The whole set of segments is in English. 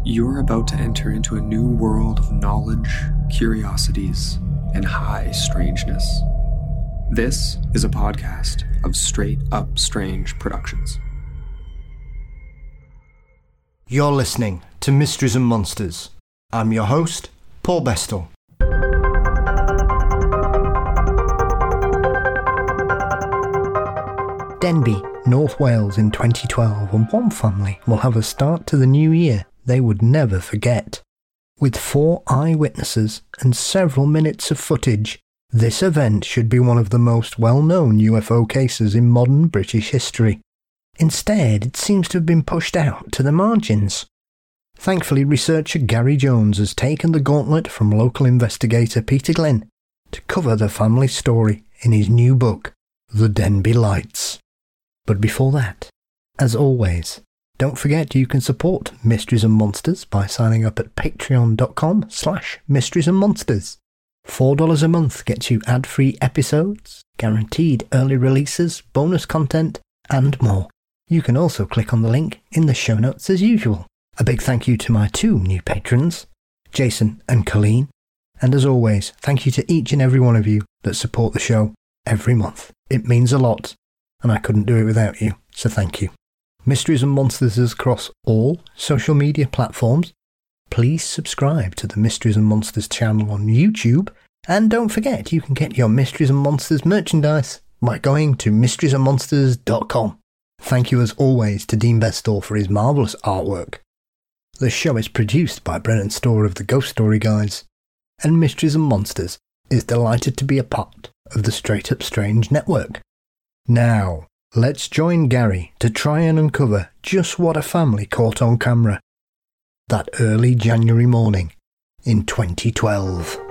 You're about to enter into a new world of knowledge, curiosities, and high strangeness. This is a podcast of Straight Up Strange Productions. You're listening to Mysteries and Monsters. I'm your host, Paul Bestel. Denbigh, North Wales in 2012, and one family will have a start to the new year they would never forget. With 4 eyewitnesses and several minutes of footage, this event should be one of the most well-known UFO cases in modern British history. Instead, it seems to have been pushed out to the margins. Thankfully, researcher Gary Jones has taken the gauntlet from local investigator Peter Glynn to cover the family's story in his new book, The Denbigh Lights. But before that, as always, don't forget you can support Mysteries and Monsters by signing up at patreon.com/mysteriesandmonsters. $4 a month gets you ad-free episodes, guaranteed early releases, bonus content, and more. You can also click on the link in the show notes as usual. A big thank you to my 2 new patrons, Jason and Colleen. And as always, thank you to each and every one of you that support the show every month. It means a lot, and I couldn't do it without you, so thank you. Mysteries and Monsters is across all social media platforms. Please subscribe to the Mysteries and Monsters channel on YouTube, and don't forget you can get your Mysteries and Monsters merchandise by going to mysteriesandmonsters.com. Thank you as always to Dean Bestel for his marvellous artwork. The show is produced by Brennan Storr of the Ghost Story Guys, and Mysteries and Monsters is delighted to be a part of the Straight Up Strange network. Now, let's join Gary to try and uncover just what a family caught on camera that early January morning in 2012.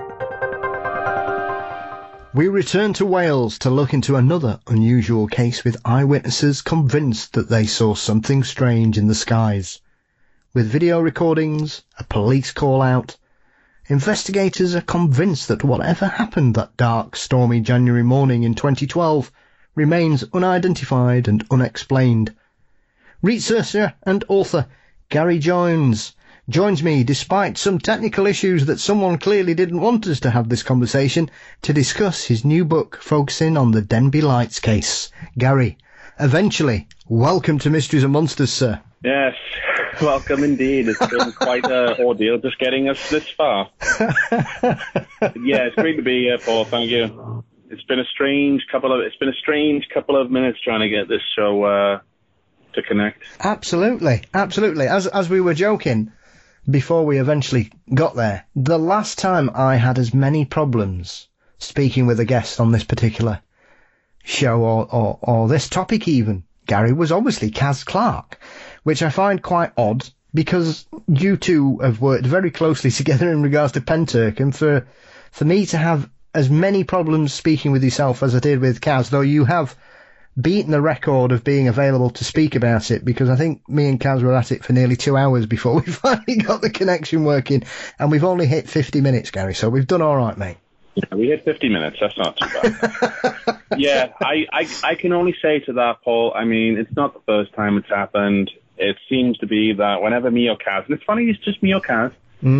We return to Wales to look into another unusual case with eyewitnesses convinced that they saw something strange in the skies. With video recordings, a police call-out, investigators are convinced that whatever happened that dark, stormy January morning in 2012 remains unidentified and unexplained. Researcher and author Gary Jones joins me despite some technical issues that someone clearly didn't want us to have this conversation to discuss his new book focusing on the Denbigh Lights case. Gary, eventually, welcome to Mysteries and Monsters, sir. Yes, welcome indeed. It's been quite an ordeal just getting us this far. Yeah, it's great to be here, Paul. Thank you. It's been a strange couple of minutes trying to get this show to connect. Absolutely. As we were joking before we eventually got there, the last time I had as many problems speaking with a guest on this particular show or this topic even, Gary, was obviously Kaz Clark, which I find quite odd because you two have worked very closely together in regards to Penturk, and for me to have as many problems speaking with yourself as I did with Kaz, though you have beaten the record of being available to speak about it, because I think me and Kaz were at it for nearly 2 hours before we finally got the connection working, and we've only hit 50 minutes, Gary, so we've done all right, mate. Yeah, we hit 50 minutes. That's not too bad. Yeah, I can only say to that, Paul, I mean, it's not the first time it's happened. It seems to be that whenever me or Kaz, and it's funny, it's just me or Kaz,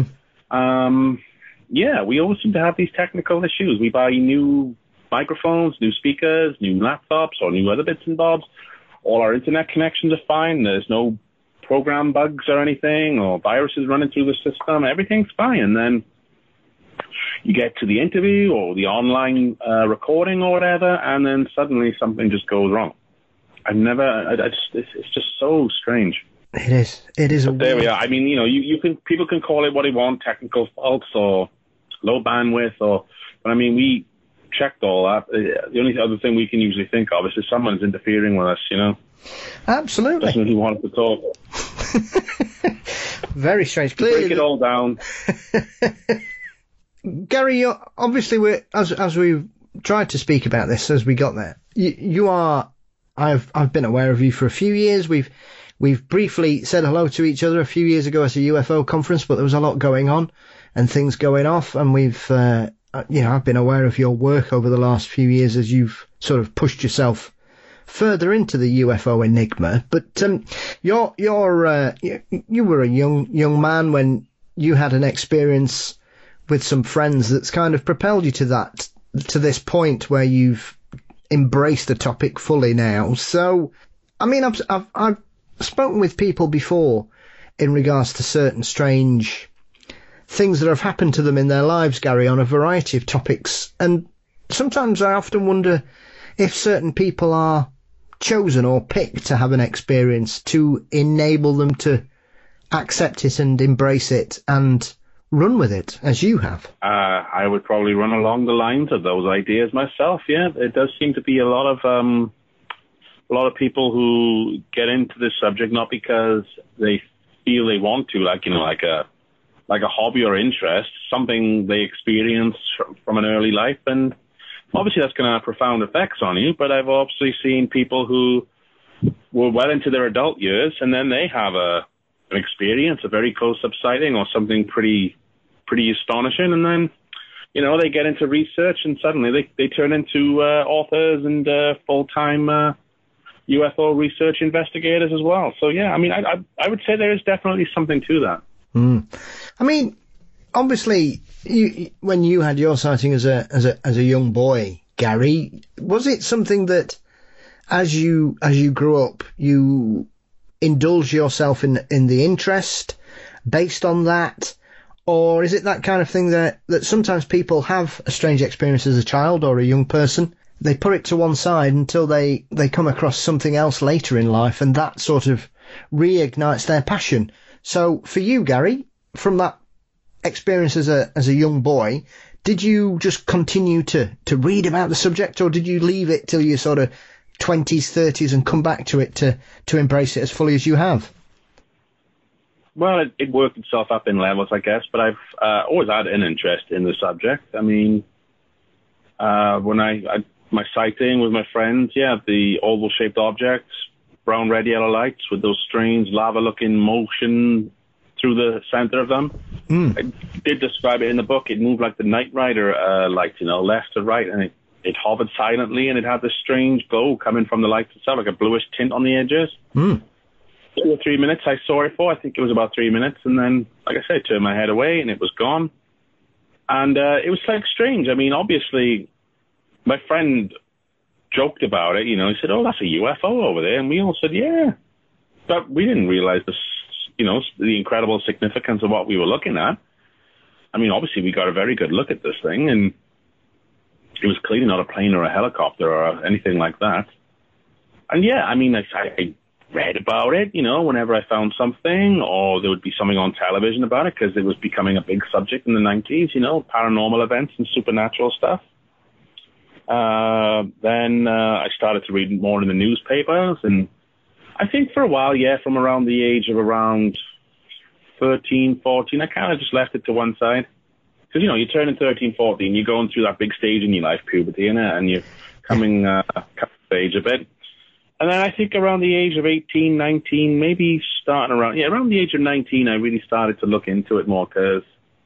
yeah, we always seem to have these technical issues. We buy new microphones, new speakers, new laptops, or new other bits and bobs. All our internet connections are fine. There's no program bugs or anything, or viruses running through the system. Everything's fine. And then you get to the interview or the online recording or whatever, and then suddenly something just goes wrong. It's just so strange. It is. But there we are. I mean, you know, people can call it what they want, technical faults or low bandwidth, but I mean, we checked all that. The only other thing we can usually think of is if someone's interfering with us, you know. Absolutely. Doesn't really want us to talk. Very strange. Clearly, break it all down. Gary, obviously, as we've tried to speak about this as we got there, you are. I've been aware of you for a few years. We've briefly said hello to each other a few years ago at a UFO conference, but there was a lot going on and things going off, and we've, I've been aware of your work over the last few years as you've sort of pushed yourself further into the UFO enigma. But you were a young man when you had an experience with some friends that's kind of propelled you to this point where you've embraced the topic fully now. So, I mean, I've spoken with people before in regards to certain strange things that have happened to them in their lives, Gary, on a variety of topics. And sometimes I often wonder if certain people are chosen or picked to have an experience to enable them to accept it and embrace it and run with it, as you have. I would probably run along the lines of those ideas myself. Yeah, it does seem to be a lot of people who get into this subject not because they feel they want to, like a hobby or interest, something they experience from an early life, and obviously that's going to have profound effects on you. But I've obviously seen people who were well into their adult years, and then they have an experience, a very close-up sighting or something pretty astonishing, and then they get into research, and suddenly they turn into authors and full-time UFO research investigators as well. So yeah, I mean, I would say there is definitely something to that. I mean, obviously, when you had your sighting as a young boy, Gary, was it something that, as you grew up, you indulged yourself in the interest based on that, or is it that kind of thing that sometimes people have a strange experience as a child or a young person? They put it to one side until they come across something else later in life, and that sort of reignites their passion. So for you, Gary, from that experience as a young boy, did you just continue to read about the subject, or did you leave it till your sort of 20s, 30s and come back to it to embrace it as fully as you have? Well, it worked itself up in levels, I guess, but I've always had an interest in the subject. I mean, when my sighting with my friends, the oval-shaped objects, brown, red, yellow lights with those strange lava-looking motion through the center of them. I did describe it in the book. It moved like the Knight Rider light, left to right, and it hovered silently, and it had this strange glow coming from the lights itself, like a bluish tint on the edges. 2 or 3 minutes I saw it for. I think it was about 3 minutes, and then, like I said, I turned my head away, and it was gone. And it was like strange. I mean, obviously, my friend joked about it, he said, "Oh, that's a UFO over there." And we all said, "Yeah." But we didn't realize this, the incredible significance of what we were looking at. I mean, obviously we got a very good look at this thing, and it was clearly not a plane or a helicopter or anything like that. And yeah, I mean, I read about it, whenever I found something, or there would be something on television about it, because it was becoming a big subject in the 90s, paranormal events and supernatural stuff. Then I started to read more in the newspapers, and I think for a while, from around the age of around 13, 14, I kind of just left it to one side. Because, you're turning 13, 14, you're going through that big stage in your life, puberty, and you're coming of age a bit. And then I think around the age of 18, 19, maybe starting around the age of 19, I really started to look into it more, because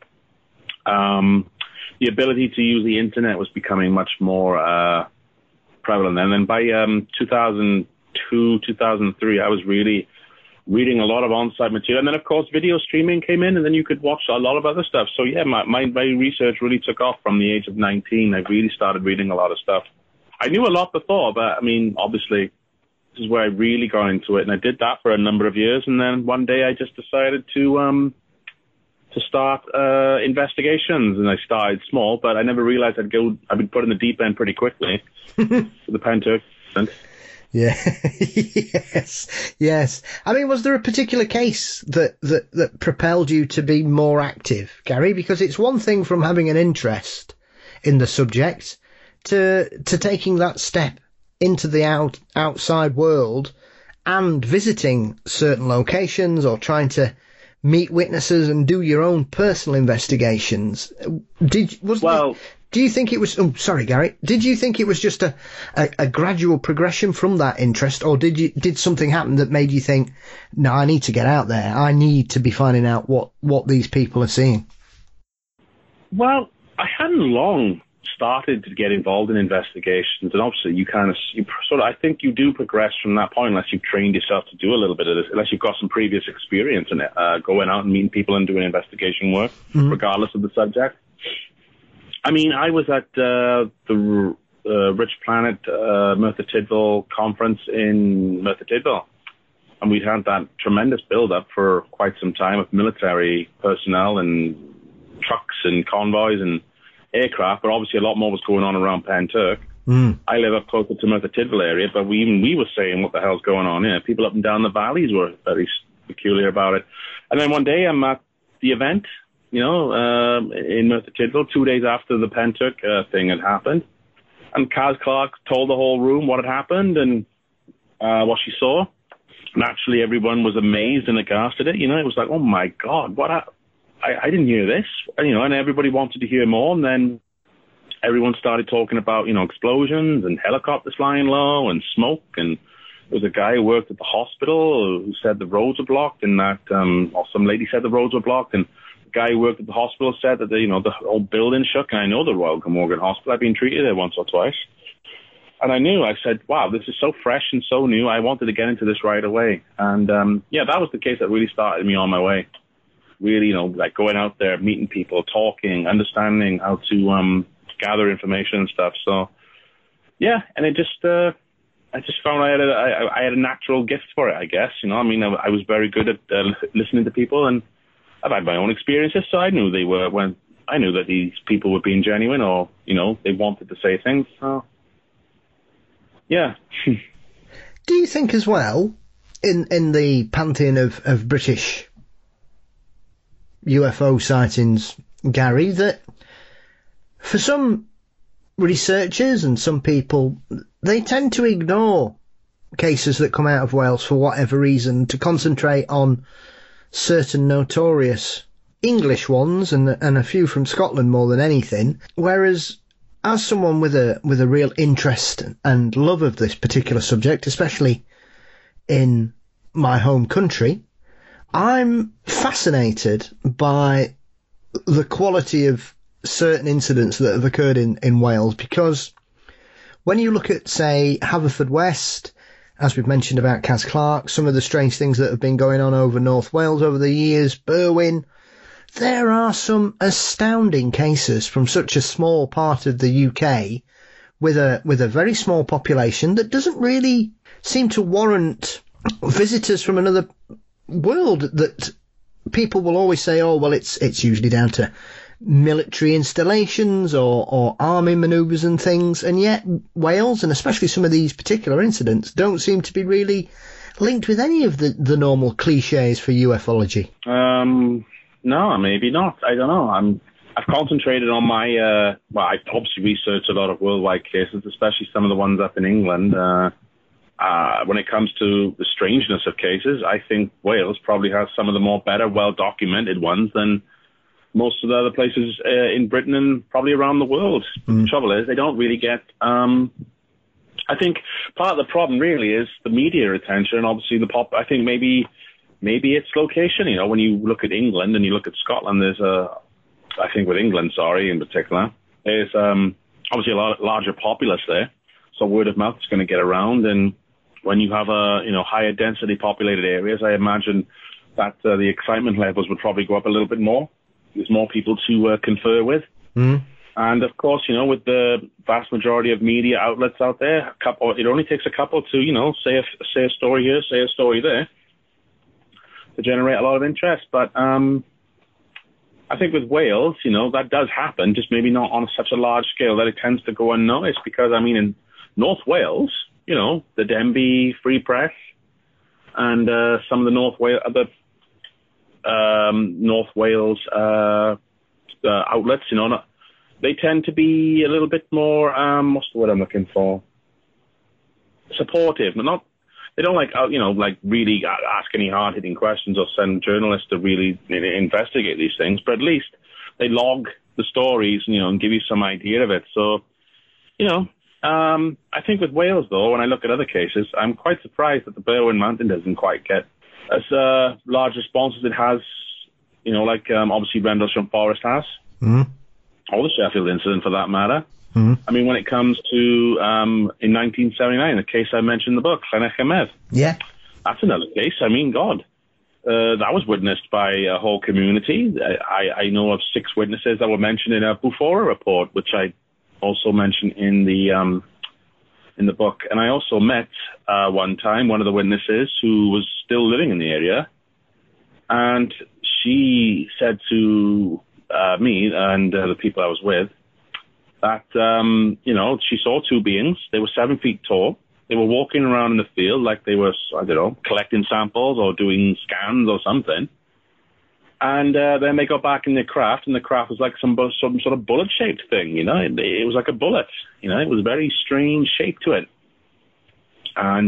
the ability to use the internet was becoming much more prevalent. And then by 2002, 2003, I was really reading a lot of on-site material. And then, of course, video streaming came in, and then you could watch a lot of other stuff. So, my research really took off from the age of 19. I really started reading a lot of stuff. I knew a lot before, but, I mean, obviously, this is where I really got into it. And I did that for a number of years. And then one day I just decided to start investigations, and I started small, but I never realized I'd be put in the deep end pretty quickly. The Penturk incident. Yeah. Yes. I mean, was there a particular case that propelled you to be more active, Gary? Because it's one thing from having an interest in the subject to taking that step into the outside world and visiting certain locations or trying to meet witnesses and do your own personal investigations. Do you think it was... Oh, sorry, Gary. Did you think it was just a gradual progression from that interest, or did something happen that made you think, no, I need to get out there. I need to be finding out what these people are seeing? Well, I hadn't long started to get involved in investigations, and obviously I think you do progress from that point unless you've trained yourself to do a little bit of this, unless you've got some previous experience in it, going out and meeting people and doing investigation work, regardless of the subject. I mean, I was at the Rich Planet Merthyr Tydfil conference in Merthyr Tydfil, and we'd had that tremendous build-up for quite some time of military personnel and trucks and convoys and aircraft, but obviously a lot more was going on around Penturk. I live up closer to Merthyr Tydfil area, but we were saying, what the hell's going on here? People up and down the valleys were very peculiar about it. And then one day I'm at the event, in Merthyr Tydfil, 2 days after the Penturk thing had happened. And Kaz Clark told the whole room what had happened and what she saw. Naturally, everyone was amazed and aghast at it. It was like, oh my God, I didn't hear this. And everybody wanted to hear more. And then everyone started talking about, explosions and helicopters flying low and smoke. And there was a guy who worked at the hospital who said the roads were blocked, and that, or some lady said the roads were blocked. And the guy who worked at the hospital said that, the whole building shook. And I know the Royal Glamorgan Hospital. I've been treated there once or twice. And I said, wow, this is so fresh and so new. I wanted to get into this right away. And, that was the case that really started me on my way. Really, like going out there, meeting people, talking, understanding how to gather information and stuff. So, yeah, and it just, I just found I had a natural gift for it, I guess. I was very good at listening to people, and I've had my own experiences, so I knew I knew that these people were being genuine, or they wanted to say things. So, yeah. Do you think as well, in the pantheon of British UFO sightings, Gary, that for some researchers and some people, they tend to ignore cases that come out of Wales for whatever reason, to concentrate on certain notorious English ones and a few from Scotland more than anything, whereas as someone with a real interest and love of this particular subject, especially in my home country, I'm fascinated by the quality of certain incidents that have occurred in Wales, because when you look at, say, Haverfordwest, as we've mentioned about Kaz Clark, some of the strange things that have been going on over North Wales over the years, Berwyn, there are some astounding cases from such a small part of the UK with a very small population that doesn't really seem to warrant visitors from another world, that people will always say, oh, well, it's usually down to military installations or army manoeuvres and things, and yet Wales, and especially some of these particular incidents, don't seem to be really linked with any of the normal cliches for ufology. No, maybe not. I don't know. I've concentrated on my, I've obviously researched a lot of worldwide cases, especially some of the ones up in England. When it comes to the strangeness of cases, I think Wales probably has some of the more better, well-documented ones than most of the other places in Britain and probably around the world. The trouble is, they don't really get... I think part of the problem really is the media attention, and obviously I think maybe it's location. When you look at England and you look at Scotland, I think with England, in particular, there's obviously a lot larger populace there, so word of mouth is going to get around. And when you have higher density populated areas, I imagine that the excitement levels would probably go up a little bit more. There's more people to confer with. And of course, with the vast majority of media outlets out there, it only takes a couple to, say a story here, say a story there, to generate a lot of interest. But I think with Wales, that does happen, just maybe not on such a large scale that it tends to go unnoticed. Because, in North Wales, the Denbigh Free Press and some of the North Wales outlets, they tend to be a little bit more, what's the word I'm looking for? Supportive, but not. They don't really ask any hard-hitting questions or send journalists to really investigate these things, but at least they log the stories, and give you some idea of it. So, I think with Wales, though, when I look at other cases, I'm quite surprised that the Berwyn Mountain doesn't quite get as large response as it has, obviously Rendlesham Forest has, or the Sheffield incident for that matter. Mm. I mean, when it comes to, in 1979, the case I mentioned in the book, Llanech Emed. Yeah. That's another case. I mean, God. That was witnessed by a whole community. I know of 6 witnesses that were mentioned in a Bufora report, which I also mentioned in the book. And I also met one time one of the witnesses who was still living in the area, and she said to me and the people I was with that she saw 2 beings. They were 7 feet tall. They were walking around in the field like they were, I don't know, collecting samples or doing scans or something. And then they got back in their craft, and the craft was like some sort of bullet-shaped thing, It was like a bullet, It was a very strange shape to it. And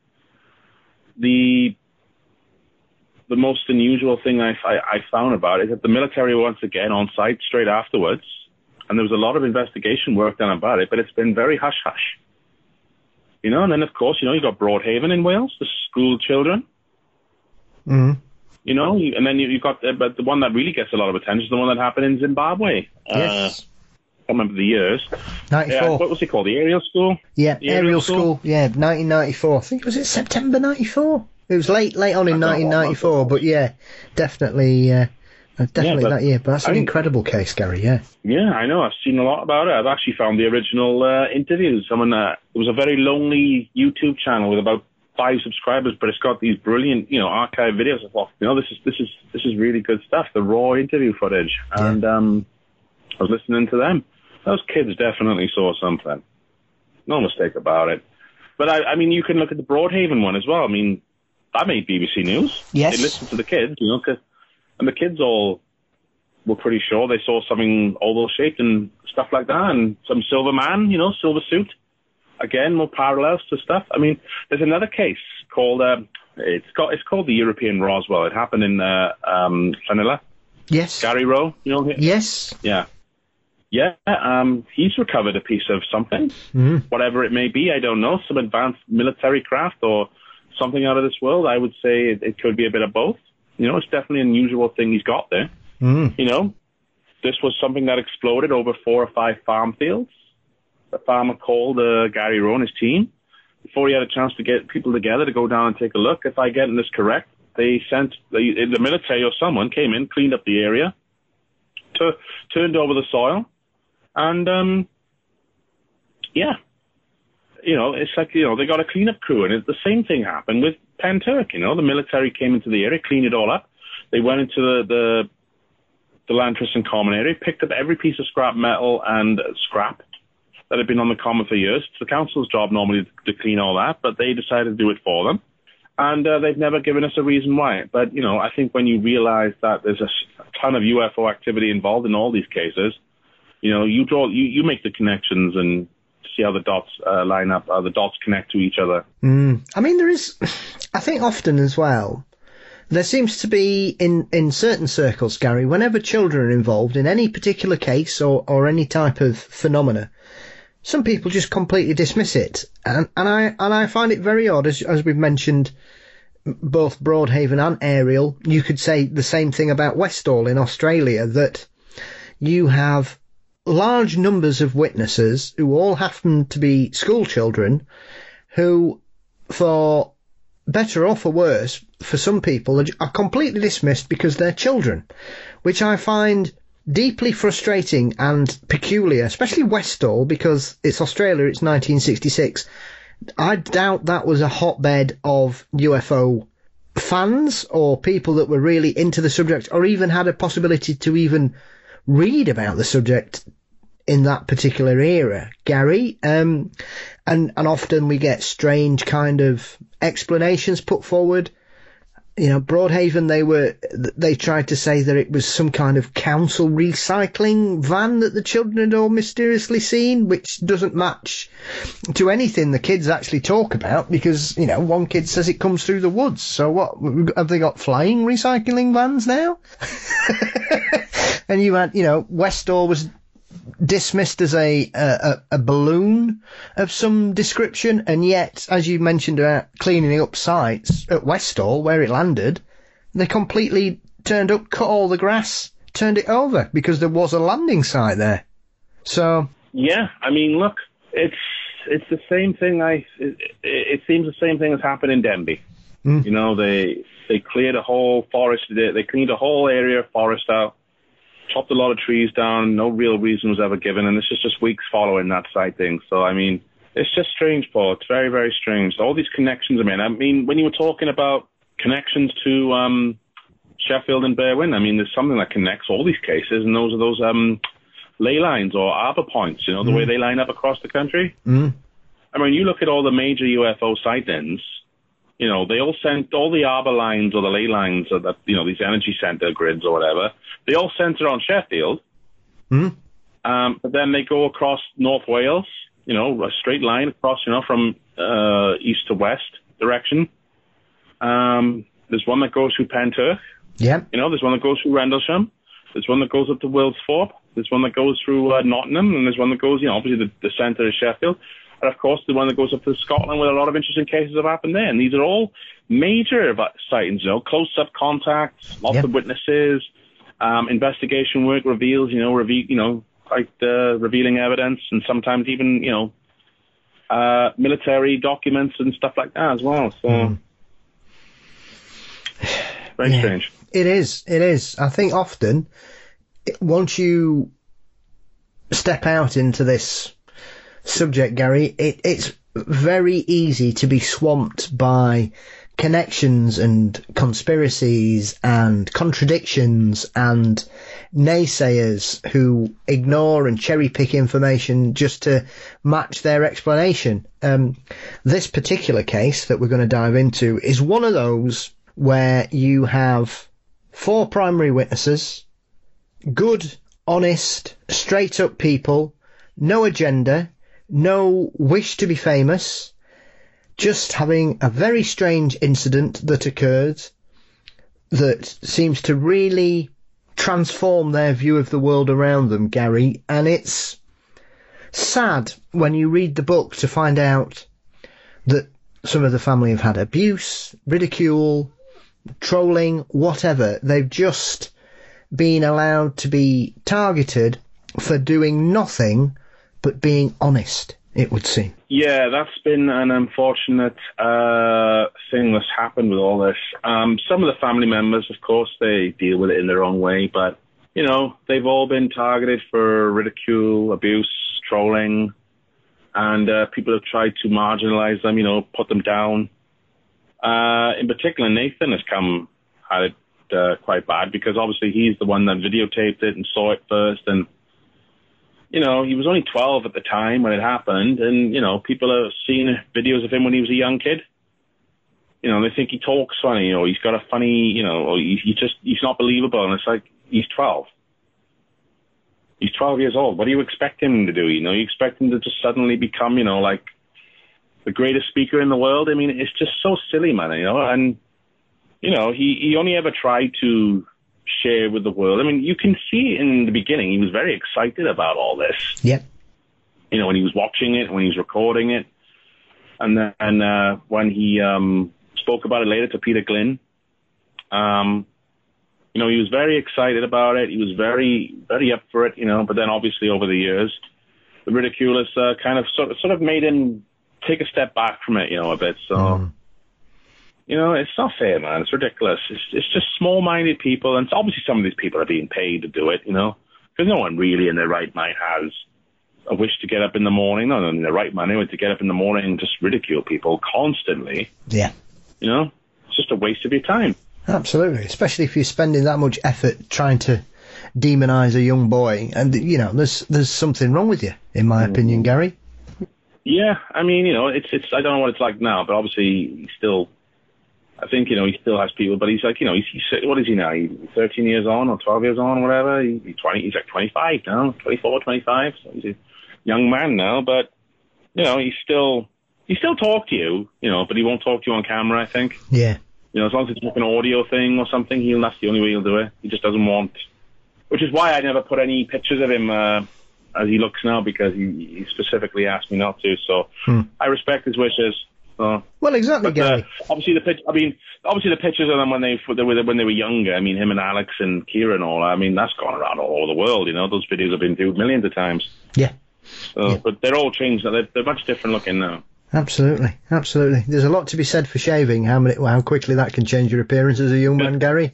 the most unusual thing I found about it is that the military were once again on site straight afterwards, and there was a lot of investigation work done about it, but it's been very hush-hush. And then, of course, you got Broadhaven in Wales, the school children. Mm. And then you've got, but the one that really gets a lot of attention is the one that happened in Zimbabwe. Yes. I can't remember the years. 94. What was it called? The Aerial School? Yeah, Aerial School. Yeah, 1994. I think, was it September 94? It was late on in 1994, but yeah, definitely that year. But that's an incredible case, Gary, yeah. Yeah, I know. I've seen a lot about it. I've actually found the original interviews. It was a very lonely YouTube channel with about 5 subscribers, but it's got these brilliant, archive videos. I thought, this is really good stuff. The raw interview footage, and I was listening to them. Those kids definitely saw something. No mistake about it. But I mean, you can look at the Broadhaven one as well. I mean, that made BBC News. Yes. They listened to the kids, and the kids all were pretty sure they saw something oval-shaped and stuff like that, and some silver man, silver suit. Again, more parallels to stuff. I mean, there's another case called it's called the European Roswell. It happened in Llanilla. Yes. Gary Rowe, Yes. Yeah. Yeah, he's recovered a piece of something, whatever it may be. I don't know, some advanced military craft or something out of this world. I would say it could be a bit of both. It's definitely an unusual thing he's got there. This was something that exploded over 4 or 5 farm fields. The farmer called Gary Rowe and his team before he had a chance to get people together to go down and take a look. If I get this correct, they sent the military or someone came in, cleaned up the area, turned over the soil, and it's like they got a cleanup crew, and the same thing happened with Penturk. The military came into the area, cleaned it all up. They went into the Lantriston Common area, picked up every piece of scrap metal and scrap that had been on the common for years. It's the council's job normally to clean all that, but they decided to do it for them. And they've never given us a reason why. But, I think when you realize that there's a ton of UFO activity involved in all these cases, you make the connections and see how the dots line up, how the dots connect to each other. I mean, I think often as well, there seems to be in certain circles, Gary, whenever children are involved in any particular case or any type of phenomena, some people just completely dismiss it, and I find it very odd. As we've mentioned, both Broadhaven and Aerial, you could say the same thing about Westall in Australia, that you have large numbers of witnesses who all happen to be school children, who, for better or for worse, for some people, are completely dismissed because they're children, which I find deeply frustrating and peculiar, especially Westall, because it's Australia, it's 1966. I doubt that was a hotbed of UFO fans or people that were really into the subject or even had a possibility to even read about the subject in that particular era, Gary. And often we get strange kind of explanations put forward. Broadhaven, they tried to say that it was some kind of council recycling van that the children had all mysteriously seen, which doesn't match to anything the kids actually talk about, because, one kid says it comes through the woods. So what, have they got flying recycling vans now? And you had, Westall was dismissed as a balloon of some description, and yet, as you mentioned about cleaning up sites at Westall where it landed, they completely cut all the grass, turned it over because there was a landing site there. So Yeah, I mean, look, it's the same thing. It seems the same thing has happened in Denby. You know, they cleared a whole forest. They cleaned a whole area of forest out, chopped a lot of trees down. No real reason was ever given, and this is just weeks following that sighting. So, I mean, it's just strange, Paul. It's very, very strange. All these connections. I mean, when you were talking about connections to Sheffield and Berwyn, I mean, there's something that connects all these cases, and those are those ley lines or arbor points, you know, the way they line up across the country. I mean, you look at all the major UFO sightings, you know, they all sent all the arbor lines or the ley lines or that, you know, these energy center grids or whatever, they all center on Sheffield. But then they go across North Wales, you know, a straight line across, you know, from east to west direction. There's one that goes through Penturk. Yeah. You know, there's one that goes through Rendlesham. There's one that goes up to Wilsthorpe. There's one that goes through Nottingham, and there's one that goes, you know, obviously the centre is Sheffield. And, of course, the one that goes up to Scotland, where a lot of interesting cases have happened there. And these are all major sightings, you know, close-up contacts, lots of witnesses, investigation work reveals, revealing evidence, and sometimes even, you know, military documents and stuff like that as well. So, very strange. It is. I think often, once you step out into this subject, Gary, it's very easy to be swamped by connections and conspiracies and contradictions and naysayers who ignore and cherry pick information just to match their explanation. This particular case that we're going to dive into is one of those where you have 4 primary witnesses, good, honest, straight up people, no agenda, no wish to be famous, just having a very strange incident that occurred that seems to really transform their view of the world around them, Gary. And it's sad when you read the book to find out that some of the family have had abuse, ridicule, trolling, whatever. They've just been allowed to be targeted for doing nothing but being honest, it would seem. Yeah, that's been an unfortunate thing that's happened with all this. Some of the family members, of course, they deal with it in their own way, but, you know, they've all been targeted for ridicule, abuse, trolling, and people have tried to marginalize them, you know, put them down. In particular, Nathan has had it quite bad because obviously he's the one that videotaped it and saw it first, and you know, he was only 12 at the time when it happened, and, you know, people have seen videos of him when he was a young kid. You know, they think he talks funny, or he's got a funny, you know, or he's not believable, and it's like, he's 12. He's 12 years old. What do you expect him to do? You know, you expect him to just suddenly become, you know, like the greatest speaker in the world? I mean, it's just so silly, man, you know, and, you know, he only ever tried to share with the world. I mean, you can see in the beginning, he was very excited about all this. Yeah. You know, when he was watching it, when he was recording it. And then when he spoke about it later to Peter Glynn, you know, he was very excited about it. He was very, very up for it, you know, but then obviously over the years, the ridicule has kind of sort of made him take a step back from it, you know, a bit. So, you know, it's not fair, man. It's ridiculous. It's just small-minded people, and obviously some of these people are being paid to do it, you know, because no one really in their right mind has a wish to get up in the morning, not in their right mind, anyway, to get up in the morning and just ridicule people constantly. Yeah. You know, it's just a waste of your time. Absolutely, especially if you're spending that much effort trying to demonize a young boy, and, you know, there's something wrong with you, in my opinion, Gary. Yeah, I mean, you know, it's I don't know what it's like now, but obviously he's still, I think, you know, he still has people, but he's like, you know, he's what is he now? He's 13 years on or 12 years on or whatever. He's like 25 now, 24, 25. So he's a young man now, but, you know, he still talk to you, you know, but he won't talk to you on camera, I think. Yeah. You know, as long as it's like an audio thing or something, that's the only way he'll do it. He just doesn't want, which is why I never put any pictures of him as he looks now, because he specifically asked me not to. So I respect his wishes. Well, exactly, Gary. Obviously the pictures of them when they were younger. I mean, him and Alex and Kira and all. I mean, that's gone around all over the world. You know, those videos have been viewed millions of times. Yeah. So, but they're all changed. They're much different looking now. Absolutely. There's a lot to be said for shaving. How quickly that can change your appearance as a young man, Gary.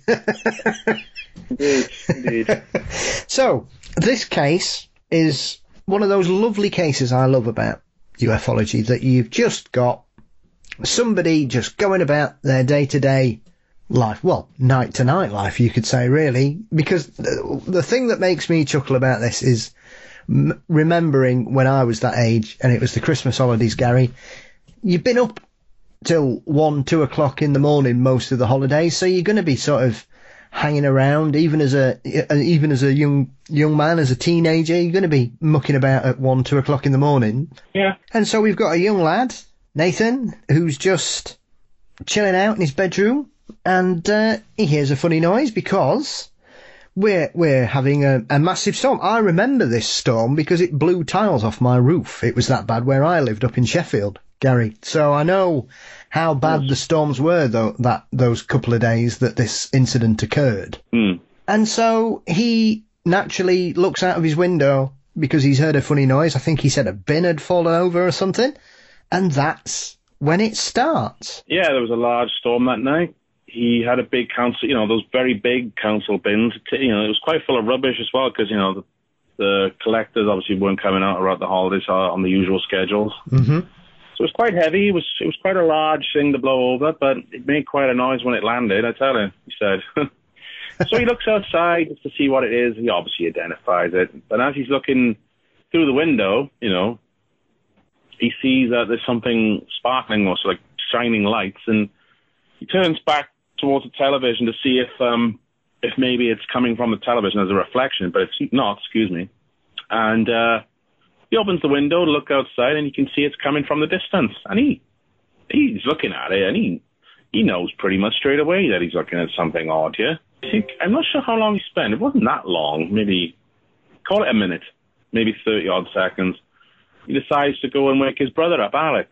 Indeed. So, this case is one of those lovely cases I love about ufology, that you've just got somebody just going about their day-to-day life, well, night-to-night life, you could say, really, because the thing that makes me chuckle about this is remembering when I was that age, and it was the Christmas holidays, Gary. You've been up till 1, 2 o'clock in the morning most of the holidays, so you're going to be sort of hanging around, even as a young man, as a teenager, you're going to be mucking about at 1, 2 o'clock in the morning. Yeah. And so we've got a young lad, Nathan, who's just chilling out in his bedroom, and he hears a funny noise because we're having a massive storm. I remember this storm because it blew tiles off my roof. It was that bad where I lived up in Sheffield, Gary. So I know how bad the storms were those couple of days that this incident occurred. Mm. And so he naturally looks out of his window because he's heard a funny noise. I think he said a bin had fallen over or something. And that's when it starts. Yeah, there was a large storm that night. He had a big council, those very big council bins. It was quite full of rubbish as well because, the collectors obviously weren't coming out around the holidays on the usual schedules. Mm-hmm. So it was quite heavy. It was quite a large thing to blow over, but it made quite a noise when it landed, I tell you, he said. So he looks outside just to see what it is. He obviously identifies it. But as he's looking through the window, he sees that there's something sparkling or sort of like shining lights, and he turns back towards the television to see if maybe it's coming from the television as a reflection, but it's not, excuse me. And he opens the window to look outside, and you can see it's coming from the distance. And he's looking at it, and he knows pretty much straight away that he's looking at something odd here. I'm not sure how long he spent. It wasn't that long, maybe, call it a minute, maybe 30-odd seconds. He decides to go and wake his brother up, Alex.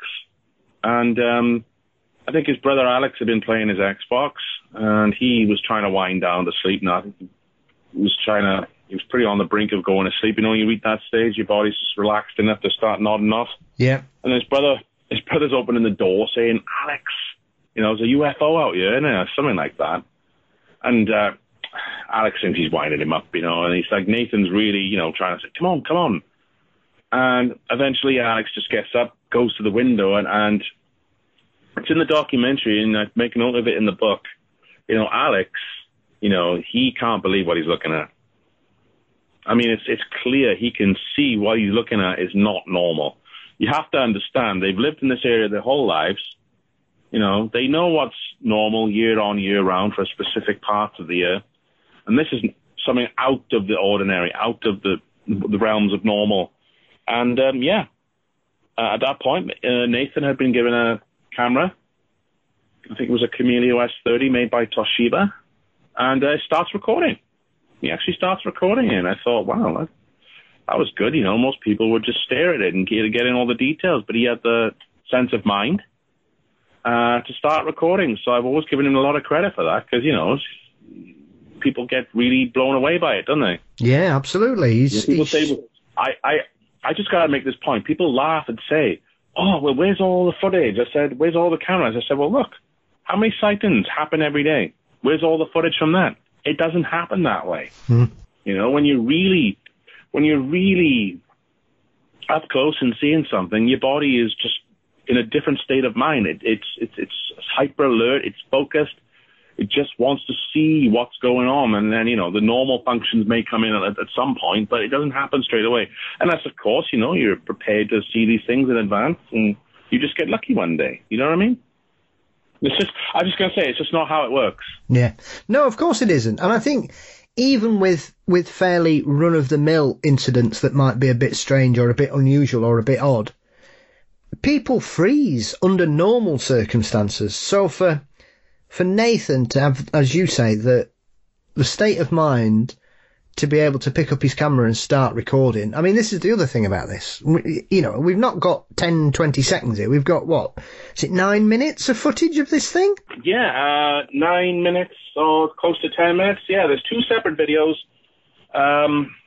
And I think his brother Alex had been playing his Xbox, and he was trying to wind down to sleep. Now, I think he was pretty on the brink of going to sleep. You reach that stage, your body's just relaxed enough to start nodding off. Yeah. And his brother's opening the door saying, Alex, there's a UFO out here, something like that. And Alex thinks he's winding him up, and he's like, Nathan's really, trying to say, come on. And eventually Alex just gets up, goes to the window, and it's in the documentary, and I make a note of it in the book. Alex, he can't believe what he's looking at. I mean, it's clear he can see what he's looking at is not normal. You have to understand, they've lived in this area their whole lives. They know what's normal year on, year round for specific parts of the year. And this is something out of the ordinary, out of the realms of normal. And, at that point, Nathan had been given a camera. I think it was a Camellia S30 made by Toshiba. And starts recording. He actually starts recording it. And I thought, wow, that was good. Most people would just stare at it and get in all the details. But he had the sense of mind to start recording. So I've always given him a lot of credit for that because, people get really blown away by it, don't they? Yeah, absolutely. People say, I just got to make this point. People laugh and say, oh, well, where's all the footage? I said, where's all the cameras? I said, well, look, how many sightings happen every day? Where's all the footage from that? It doesn't happen that way. Hmm. When you're really up close and seeing something, your body is just in a different state of mind. It's hyper alert. It's focused. It just wants to see what's going on. And then, the normal functions may come in at some point, but it doesn't happen straight away. And that's, of course, you're prepared to see these things in advance and you just get lucky one day. You know what I mean? I'm just going to say, it's just not how it works. Yeah. No, of course it isn't. And I think even with fairly run-of-the-mill incidents that might be a bit strange or a bit unusual or a bit odd, people freeze under normal circumstances. So for Nathan to have, as you say, the state of mind to be able to pick up his camera and start recording. I mean, this is the other thing about this. We've not got 10, 20 seconds here. We've got, is it 9 minutes of footage of this thing? Yeah, 9 minutes or close to 10 minutes. Yeah, there's two separate videos.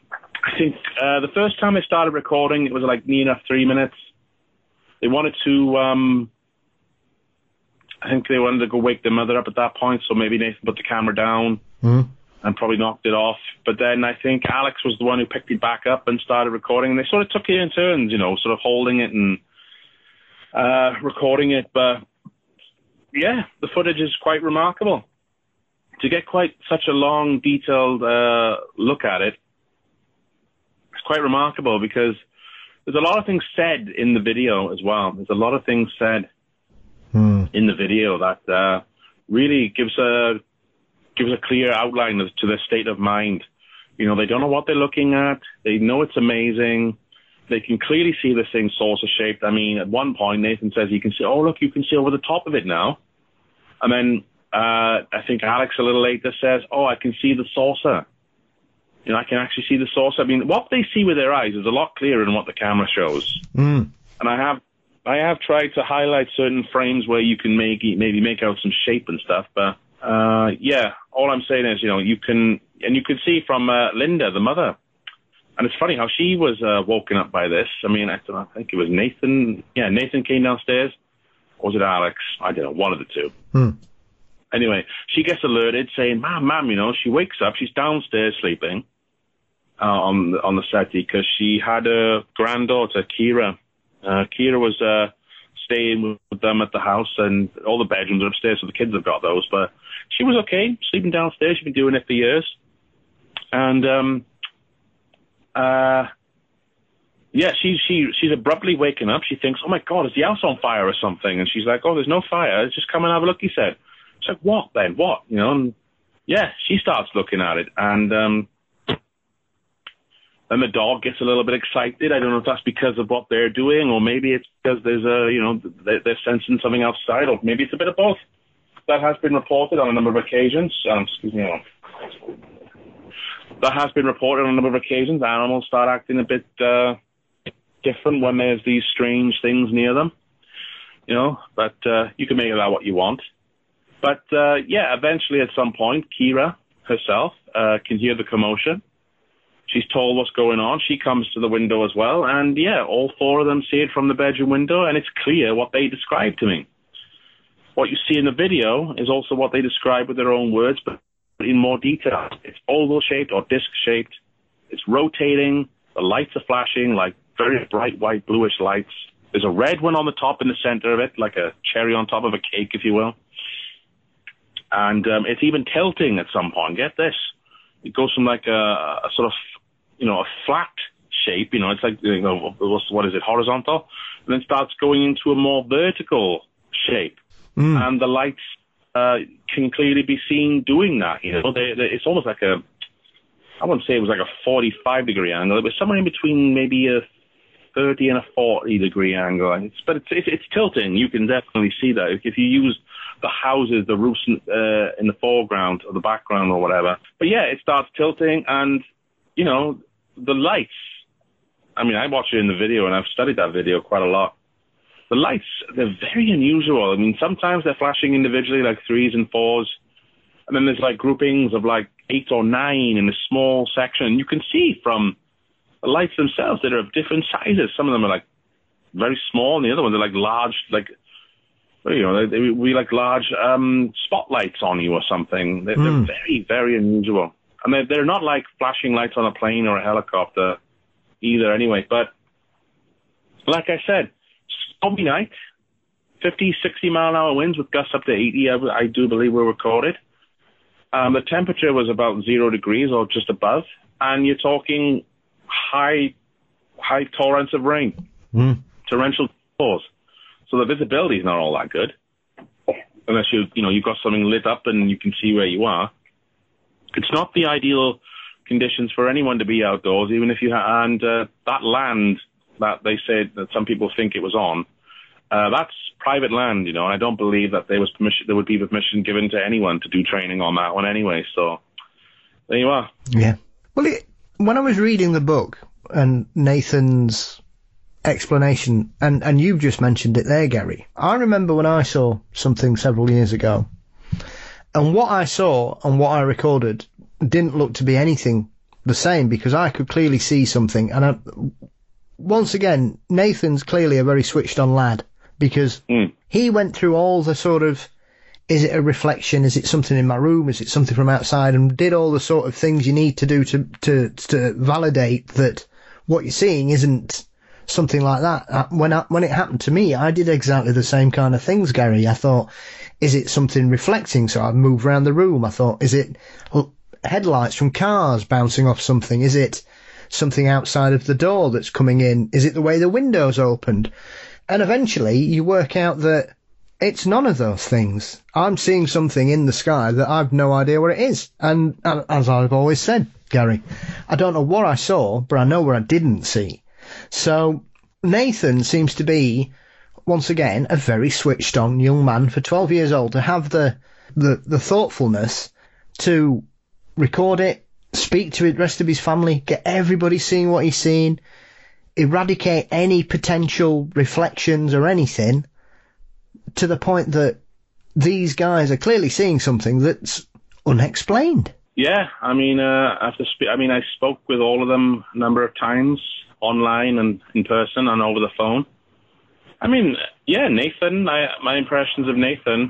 I think the first time they started recording, it was like near enough 3 minutes. They wanted to, I think they wanted to go wake their mother up at that point, so maybe Nathan put the camera down and probably knocked it off. But then I think Alex was the one who picked it back up and started recording, and they sort of took it in turns, you know, sort of holding it and recording it. But yeah, the footage is quite remarkable. To get quite such a long, detailed look at it, it's quite remarkable because there's a lot of things said in the video as well. There's a lot of things said in the video that really gives a clear outline to their state of mind. You know, they don't know what they're looking at. They know it's amazing. They can clearly see this thing saucer-shaped. I mean, at one point, Nathan says you can see, oh, look, you can see over the top of it now. And then I think Alex a little later says, oh, I can see the saucer. You know, I can actually see the saucer. I mean, what they see with their eyes is a lot clearer than what the camera shows. And I have tried to highlight certain frames where you can maybe make out some shape and stuff. But, yeah, all I'm saying is, you know, you can see from Linda, the mother. And it's funny how she was woken up by this. I mean, I think it was Nathan. Yeah, Nathan came downstairs. Or was it Alex? I don't know, one of the two. Anyway, she gets alerted saying, Mom, you know, she wakes up. She's downstairs sleeping on the settee because she had a granddaughter, Kira. Kira was staying with them at the house, and all the bedrooms are upstairs, so the kids have got those. But she was okay, sleeping downstairs. She's been doing it for years. And, yeah, she's abruptly waking up. She thinks, oh, my God, is the house on fire or something? And she's like, oh, there's no fire. Just come and have a look, he said. It's like, what then? What? You know, and yeah, she starts looking at it. And then the dog gets a little bit excited. I don't know if that's because of what they're doing, or maybe it's because there's you know, they're sensing something outside, or maybe it's a bit of both. That has been reported on a number of occasions. Excuse me. That has been reported on a number of occasions. Animals start acting a bit different when there's these strange things near them, you know, but you can make of that what you want. But, yeah, eventually at some point, Kira herself can hear the commotion. She's told what's going on. She comes to the window as well. And, yeah, all four of them see it from the bedroom window, and it's clear what they describe to me. What you see in the video is also what they describe with their own words, but in more detail. It's oval-shaped or disc-shaped. It's rotating. The lights are flashing like very bright white bluish lights. There's a red one on the top in the center of it, like a cherry on top of a cake, if you will. And it's even tilting at some point. Get this. It goes from like a sort of, you know, a flat shape, you know, it's like, you know, what is it, horizontal? And then starts going into a more vertical shape. And the lights can clearly be seen doing that, you know. It's almost like I wouldn't say it was like a 45-degree angle. It was somewhere in between maybe a 30 and a 40-degree angle. But it's tilting. You can definitely see that. If you use the houses, the roofs in the foreground or the background or whatever. But yeah, it starts tilting, and, you know, the lights. I mean, I watched it in the video, and I've studied that video quite a lot. The lights, they're very unusual. I mean, sometimes they're flashing individually, like 3s and 4s. And then there's like groupings of like 8 or 9 in a small section. You can see from the lights themselves that are of different sizes. Some of them are like very small, and the other ones are like large, like, you know, they would be like large spotlights on you or something. They're very, very unusual. I mean, they're not like flashing lights on a plane or a helicopter either anyway. But like I said, stormy night, 50, 60 mile an hour winds with gusts up to 80, I do believe were recorded. The temperature was about 0 degrees or just above, and you're talking high torrents of rain, torrential doors. So the visibility is not all that good, unless you've got something lit up and you can see where you are. It's not the ideal conditions for anyone to be outdoors, even if you and that land that they said that some people think it was on, that's private land, you know, and I don't believe that there would be permission given to anyone to do training on that one anyway. So there you are. Yeah. Well, when I was reading the book and Nathan's explanation, and you've just mentioned it there, Gary, I remember when I saw something several years ago, and what I saw and what I recorded didn't look to be anything the same, because I could clearly see something. And once again, Nathan's clearly a very switched on lad, because he went through all the sort of, is it a reflection? Is it something in my room? Is it something from outside? And did all the sort of things you need to do to validate that what you're seeing isn't something like that. When it happened to me, I did exactly the same kind of things, Gary. I thought, is it something reflecting? So I moved around the room. I thought, is it headlights from cars bouncing off something? Is it something outside of the door that's coming in? Is it the way the window's opened? And eventually you work out that it's none of those things. I'm seeing something in the sky that I've no idea what it is. And as I've always said, Gary, I don't know what I saw, but I know what I didn't see. So Nathan seems to be, once again, a very switched on young man for 12 years old, to have the thoughtfulness to record it, speak to the rest of his family, get everybody seeing what he's seeing, eradicate any potential reflections or anything, to the point that these guys are clearly seeing something that's unexplained. Yeah, I mean, I spoke with all of them a number of times, online and in person and over the phone. I mean, yeah, Nathan, my impressions of Nathan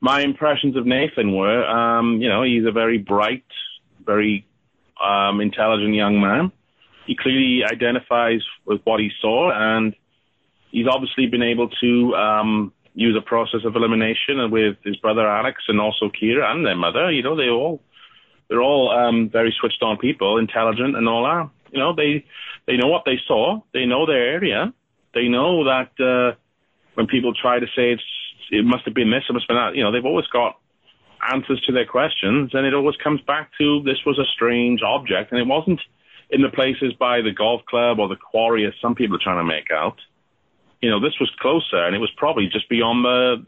were, he's a very bright, very intelligent young man. He clearly identifies with what he saw, and he's obviously been able to use a process of elimination with his brother Alex and also Kira and their mother. You know, they're all very switched on people, intelligent and all that. You know, they know what they saw. They know their area. They know that when people try to say it must have been this, it must have been that, you know, they've always got answers to their questions, and it always comes back to this was a strange object, and it wasn't in the places by the golf club or the quarry as some people are trying to make out. You know, this was closer, and it was probably just beyond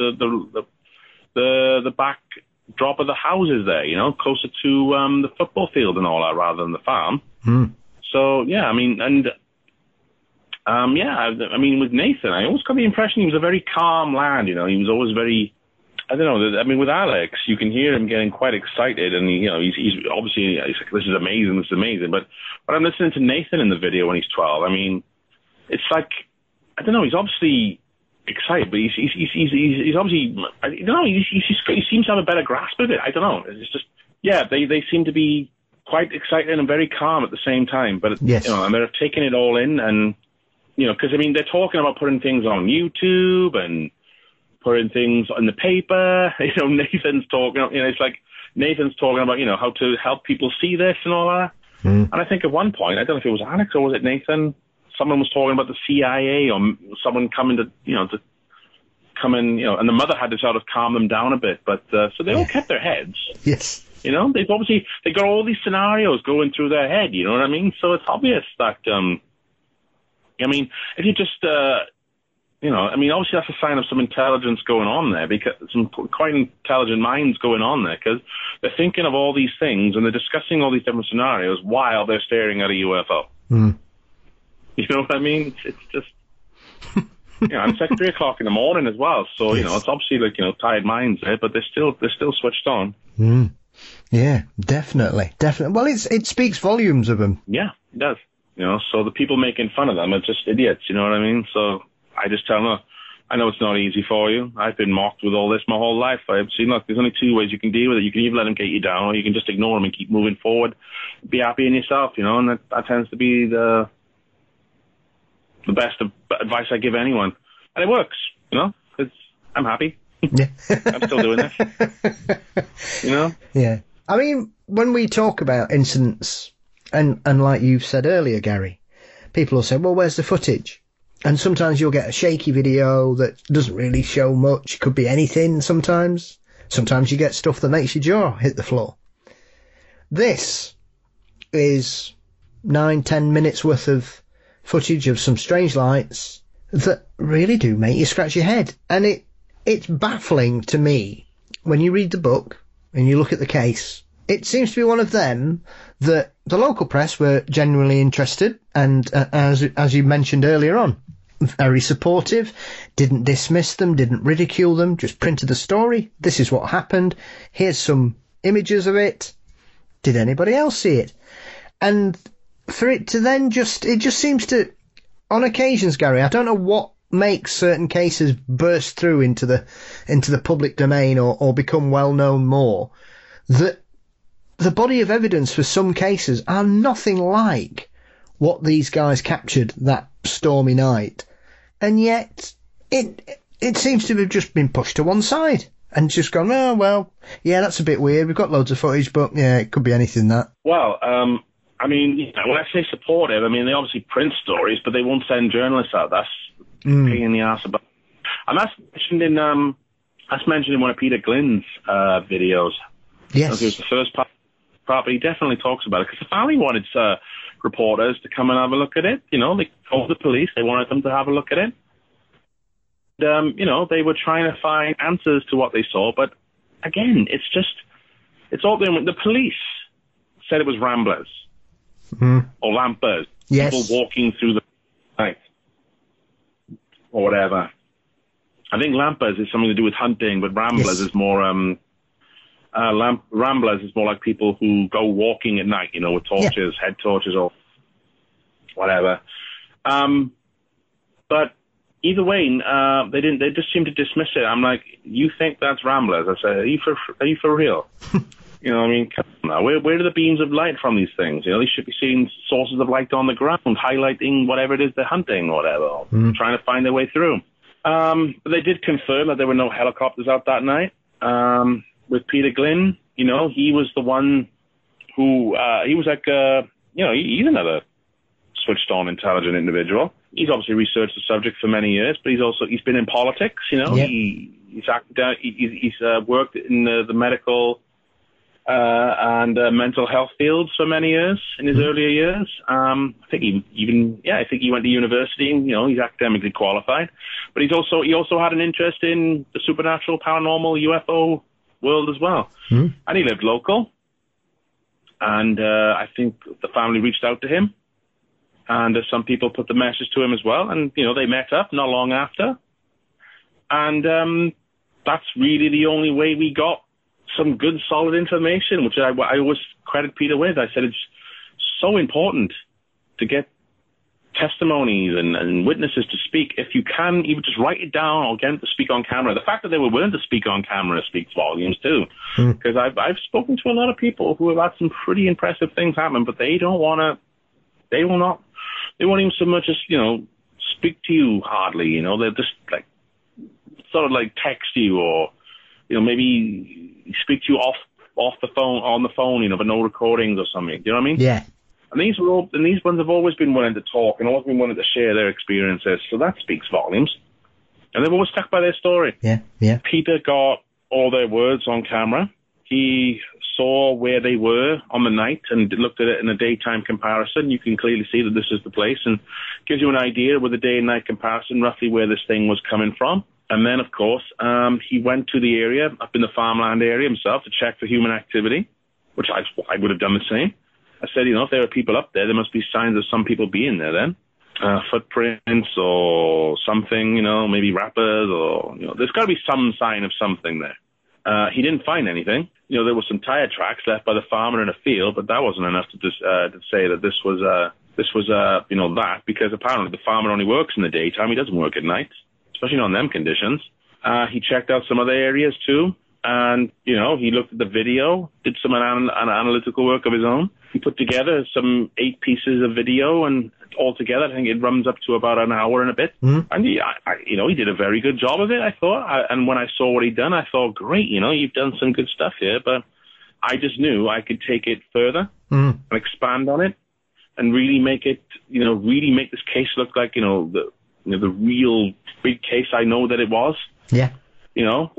the back drop of the houses there, you know, closer to the football field and all that rather than the farm. So, yeah, I mean, and, I mean, with Nathan, I always got the impression he was a very calm lad, you know. He was always very, I don't know, I mean, with Alex, you can hear him getting quite excited, and, you know, he's obviously, he's like, this is amazing. But when I'm listening to Nathan in the video when he's 12, I mean, it's like, I don't know, he's obviously excited, but he's obviously, I don't know, he seems to have a better grasp of it. I don't know. It's just, yeah, they seem to be quite excited and very calm at the same time. But, yes. You know, and they're taking it all in, and, you know, because, I mean, they're talking about putting things on YouTube and putting things in the paper. You know, Nathan's talking, you know, it's like Nathan's talking about, you know, how to help people see this and all that. And I think at one point, I don't know if it was Alex or was it Nathan, someone was talking about the CIA or someone coming to, you know, to come in, you know, and the mother had to sort of calm them down a bit. But so they all kept their heads. Yes. You know, they got all these scenarios going through their head. You know what I mean? So it's obvious that, I mean, if you just, you know, I mean, obviously that's a sign of some intelligence going on there, because some quite intelligent minds going on there, because they're thinking of all these things and they're discussing all these different scenarios while they're staring at a UFO. You know what I mean? It's just, you know, it's like 3 o'clock in the morning as well. So, you know, it's obviously like, you know, tired minds there, but they're still switched on. Yeah, definitely. Well, it speaks volumes of them. Yeah, it does. You know, so the people making fun of them are just idiots. You know what I mean? So I just tell them, I know it's not easy for you. I've been mocked with all this my whole life. I've seen, look, there's only 2 ways you can deal with it. You can either let them get you down, or you can just ignore them and keep moving forward. Be happy in yourself, you know, and that tends to be the best advice I give anyone. And it works, you know, because I'm happy. Yeah. I'm still doing this. You know? Yeah. I mean, when we talk about incidents, and like you've said earlier, Gary, people will say, well, where's the footage? And sometimes you'll get a shaky video that doesn't really show much. It could be anything sometimes. Sometimes you get stuff that makes your jaw hit the floor. This is 9-10 minutes worth of footage of some strange lights that really do make you scratch your head. And it's baffling to me when you read the book and you look at the case. It seems to be one of them that the local press were genuinely interested, and as you mentioned earlier on, very supportive, didn't dismiss them, didn't ridicule them, just printed the story. This is what happened. Here's some images of it. Did anybody else see it? And for it to then it just seems to, on occasions, Gary, I don't know what makes certain cases burst through into the public domain or become well known more, that the body of evidence for some cases are nothing like what these guys captured that stormy night, and yet it seems to have just been pushed to one side and just gone, oh well, yeah, that's a bit weird, we've got loads of footage, but yeah, it could be anything that. Well, I mean, when I say supportive, I mean they obviously print stories, but they won't send journalists out. That's pain in the ass about. And that's mentioned in one of Peter Glynn's videos. Yes, it was the first part, but he definitely talks about it because the family wanted reporters to come and have a look at it. You know, they told the police they wanted them to have a look at it. You know, they were trying to find answers to what they saw, but again, it's all been. The police said it was ramblers or lampers, people walking through the night or whatever. I think lampers is something to do with hunting, but ramblers is more ramblers is more like people who go walking at night, you know, with torches, head torches or whatever. But either way, they didn't. They just seemed to dismiss it. I'm like, you think that's ramblers? I said, are you for real? You know what I mean? Come on now. Where do the beams of light from these things? You know, they should be seeing sources of light on the ground, highlighting whatever it is they're hunting or whatever, trying to find their way through. But they did confirm that there were no helicopters out that night. With Peter Glynn, you know, he was the one who, he was like, you know, he's another switched on, intelligent individual. He's obviously researched the subject for many years, but he's been in politics, you know, he's worked in the medical, and mental health fields for many years in his earlier years. I think he went to university and, you know, he's academically qualified, but he also had an interest in the supernatural, paranormal, UFO world as well. And he lived local. And, I think the family reached out to him and some people put the message to him as well. And, you know, they met up not long after. And, that's really the only way we got some good, solid information, which I always credit Peter with. I said it's so important to get testimonies and witnesses to speak. If you can, even just write it down or get them to speak on camera. The fact that they were willing to speak on camera speaks volumes too. Because I've spoken to a lot of people who have had some pretty impressive things happen, but they won't even so much as, you know, speak to you hardly, you know. They're just like, sort of like text you or, you know, maybe speak to you off the phone, on the phone, you know, but no recordings or something. Do you know what I mean? Yeah. And these ones have always been willing to talk and always been willing to share their experiences. So that speaks volumes. And they've always stuck by their story. Yeah, yeah. Peter got all their words on camera. He saw where they were on the night and looked at it in a daytime comparison. You can clearly see that this is the place and gives you an idea with a day and night comparison roughly where this thing was coming from. And then, of course, he went to the area, up in the farmland area himself, to check for human activity, which I would have done the same. I said, you know, if there are people up there, there must be signs of some people being there then. Footprints or something, you know, maybe rappers or, you know, there's got to be some sign of something there. He didn't find anything. You know, there were some tire tracks left by the farmer in a field, but that wasn't enough to say that this was you know, that, because apparently the farmer only works in the daytime. He doesn't work at night, especially not in them conditions. He checked out some other areas too. And, you know, he looked at the video, did some analytical work of his own. He put together some 8 pieces of video, and altogether, I think it runs up to about an hour and a bit. And he did a very good job of it, I thought. And when I saw what he'd done, I thought, great, you know, you've done some good stuff here. But I just knew I could take it further and expand on it and really make it, you know, really make this case look like, you know, the real big case I know that it was. Yeah. You know,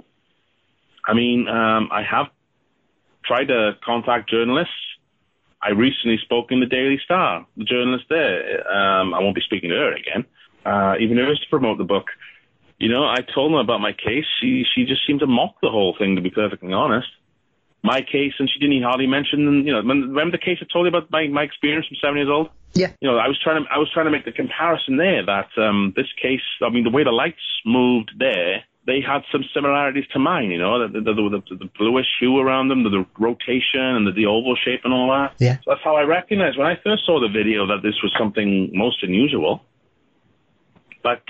I mean, I have tried to contact journalists. I recently spoke in the Daily Star, the journalist there. I won't be speaking to her again, even if it was to promote the book. You know, I told them about my case. She just seemed to mock the whole thing, to be perfectly honest. My case, and she didn't hardly mention, you know, remember the case I told you about my experience from 7 years old? Yeah. You know, I was trying to make the comparison there that this case, I mean, the way the lights moved there they had some similarities to mine, you know, the bluish hue around them, the rotation and the oval shape and all that. Yeah. So that's how I recognized when I first saw the video that this was something most unusual. But,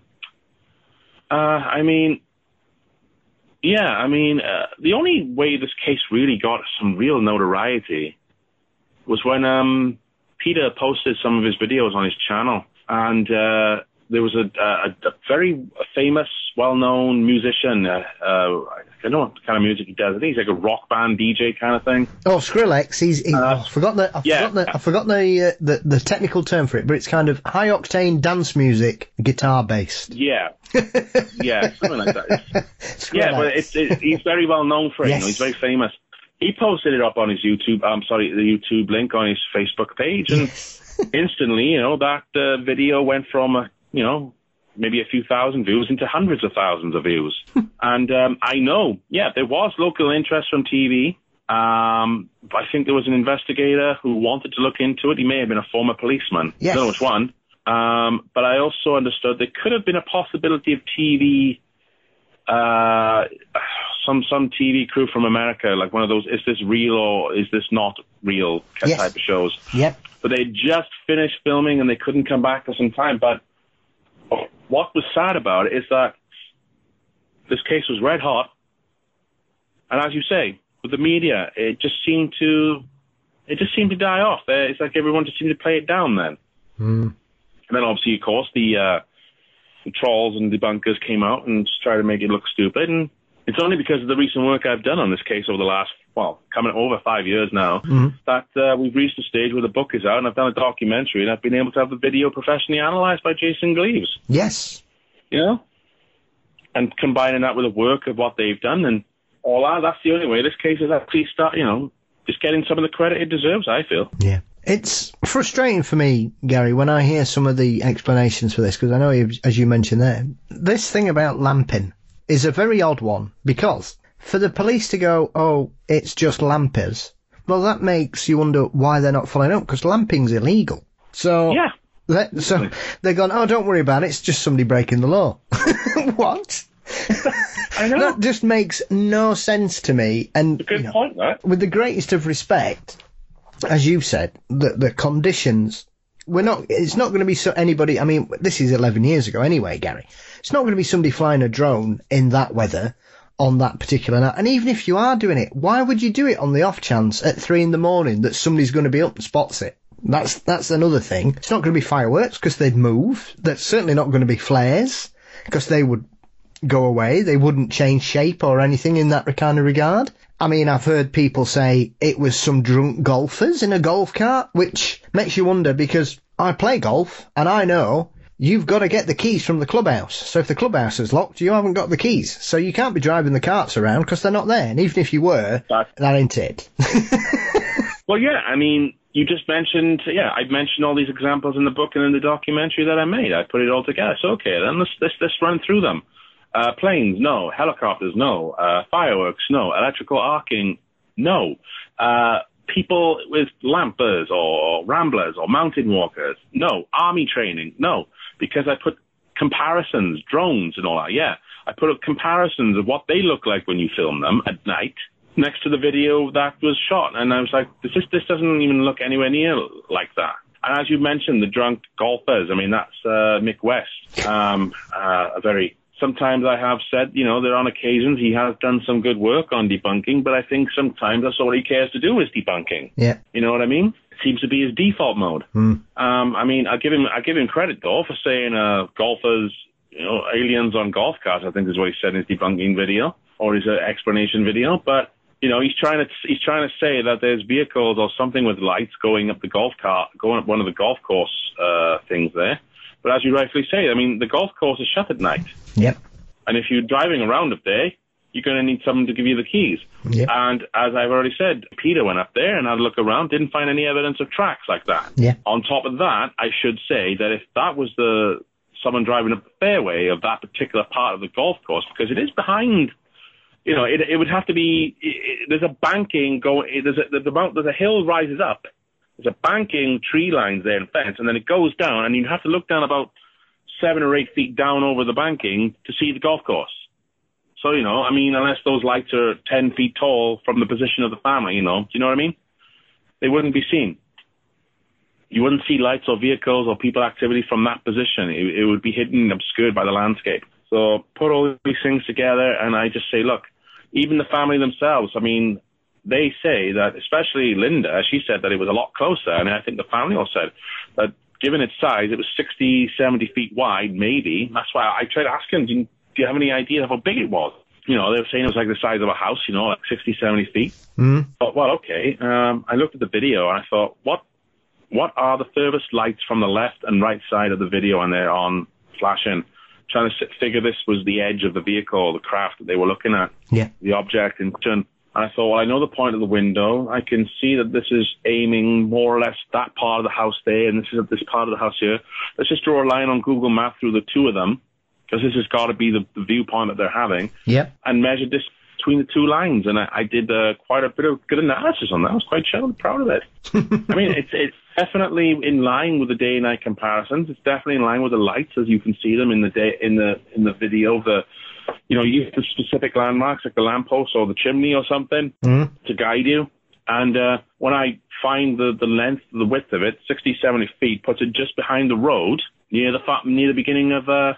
the only way this case really got some real notoriety was when Peter posted some of his videos on his channel, and there was a very famous, well-known musician. I don't know what kind of music he does. I think he's like a rock band DJ kind of thing. Oh, Skrillex. I've forgotten the technical term for it, but it's kind of high octane dance music, guitar based. Yeah, yeah, something like that. Yeah, but he's very well known for it. Yes. You know, he's very famous. He posted it up on his YouTube. The YouTube link on his Facebook page, and instantly, you know, that video went from maybe a few thousand views into hundreds of thousands of views. And I know, there was local interest from TV. I think there was an investigator who wanted to look into it. He may have been a former policeman. Yes. I don't know which one. But I also understood there could have been a possibility of TV, some TV crew from America, like one of those, is this real or is this not real type of shows. Yep. But they just finished filming and they couldn't come back for some time. But what was sad about it is that this case was red hot. And as you say, with the media, it just seemed to die off. It's like everyone just seemed to play it down then. And then obviously, of course, the trolls and debunkers came out and just tried to make it look stupid. And it's only because of the recent work I've done on this case over the last, coming over 5 years now, that we've reached a stage where the book is out and I've done a documentary and I've been able to have the video professionally analysed by Jason Gleaves. Yes. You know? And combining that with the work of what they've done and all that, that's the only way this case is actually just getting some of the credit it deserves, I feel. Yeah. It's frustrating for me, Gary, when I hear some of the explanations for this, because I know, as you mentioned there, this thing about lamping is a very odd one, because for the police to go, oh, it's just lampers, well, that makes you wonder why they're not following up, because lamping's illegal. So, they're going, oh, don't worry about it, it's just somebody breaking the law. What? I know. That just makes no sense to me. And it's a good point, that. With the greatest of respect, as you said, the conditions, it's not going to be anybody, I mean, this is 11 years ago anyway, Gary. It's not going to be somebody flying a drone in that weather on that particular night. And even if you are doing it, why would you do it on the off chance at 3 a.m. that somebody's going to be up and spots it? That's another thing. It's not going to be fireworks because they'd move. That's certainly not going to be flares because they would go away. They wouldn't change shape or anything in that kind of regard. I mean, I've heard people say it was some drunk golfers in a golf cart, which makes you wonder, because I play golf and I know you've got to get the keys from the clubhouse. So if the clubhouse is locked, you haven't got the keys. So you can't be driving the carts around because they're not there. And even if you were, that ain't it. Well, yeah, I mean, you just mentioned, I mentioned all these examples in the book and in the documentary that I made. I put it all together. So, okay, then let's run through them. Planes, no. Helicopters, no. Fireworks, no. Electrical arcing, no. People with lampers or ramblers or mountain walkers, no. Army training, no. Because I put comparisons, drones and all that, I put up comparisons of what they look like when you film them at night next to the video that was shot. And I was like, this doesn't even look anywhere near like that. And as you mentioned, the drunk golfers, I mean, that's Mick West, sometimes I have said, that on occasions he has done some good work on debunking, but I think sometimes that's all he cares to do is debunking. Yeah. You know what I mean? It seems to be his default mode. I mean, I give him credit though for saying golfers, aliens on golf carts, I think is what he said in his debunking video or his explanation video. But he's trying to say that there's vehicles or something with lights going up one of the golf course things there. But as you rightfully say, I mean, the golf course is shut at night. Yep. And if you're driving around up there, you're going to need someone to give you the keys. Yep. And as I've already said, Peter went up there and had a look around, didn't find any evidence of tracks like that. Yeah. On top of that, I should say that if that was someone driving up the fairway of that particular part of the golf course, because it is behind, it would have to be, there's a banking going, there's a hill rises up. There's a banking, tree lines there and fence, and then it goes down, and you have to look down about 7 or 8 feet down over the banking to see the golf course. So, I mean, unless those lights are 10 feet tall from the position of the family, do you know what I mean? They wouldn't be seen. You wouldn't see lights or vehicles or people activity from that position. It would be hidden and obscured by the landscape. So put all these things together, and I just say, look, even the family themselves, I mean, they say that, especially Linda, she said that it was a lot closer, and I think the family all said that given its size, it was 60, 70 feet wide, maybe. That's why I tried asking, do you have any idea of how big it was? They were saying it was like the size of a house, like 60, 70 feet. But, well, okay. I looked at the video, and I thought, what are the furthest lights from the left and right side of the video, and they're on flashing? Trying to figure this was the edge of the vehicle, the craft that they were looking at, the object in turn. And I thought, well, I know the point of the window. I can see that this is aiming more or less that part of the house there, and this is this part of the house here. Let's just draw a line on Google Maps through the two of them, because this has got to be the viewpoint that they're having, and measured this between the two lines. And I did quite a bit of good analysis on that. I was quite proud of it. I mean, it's definitely in line with the day and night comparisons. It's definitely in line with the lights as you can see them in the video. You use the specific landmarks like the lamppost or the chimney or something to guide you. And when I find the width of it, 60, 70 feet, puts it just behind the road near the beginning of the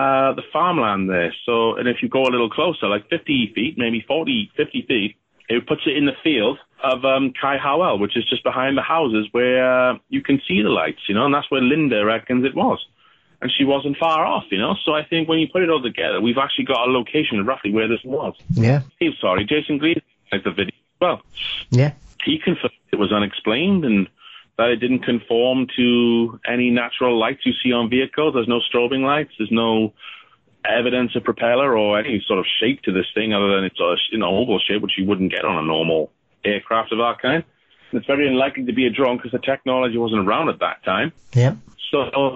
farmland there. So, and if you go a little closer, like 50 feet, maybe 40, 50 feet, it puts it in the field of Kai Howell, which is just behind the houses where you can see the lights, and that's where Linda reckons it was. And she wasn't far off, So I think when you put it all together, we've actually got a location roughly where this was. Yeah. Jason Gleason, like the video as well. Yeah. He confirmed it was unexplained and that it didn't conform to any natural lights you see on vehicles. There's no strobing lights. There's no evidence of propeller or any sort of shape to this thing other than it's oval shape, which you wouldn't get on a normal aircraft of that kind. And it's very unlikely to be a drone because the technology wasn't around at that time. Yeah. So,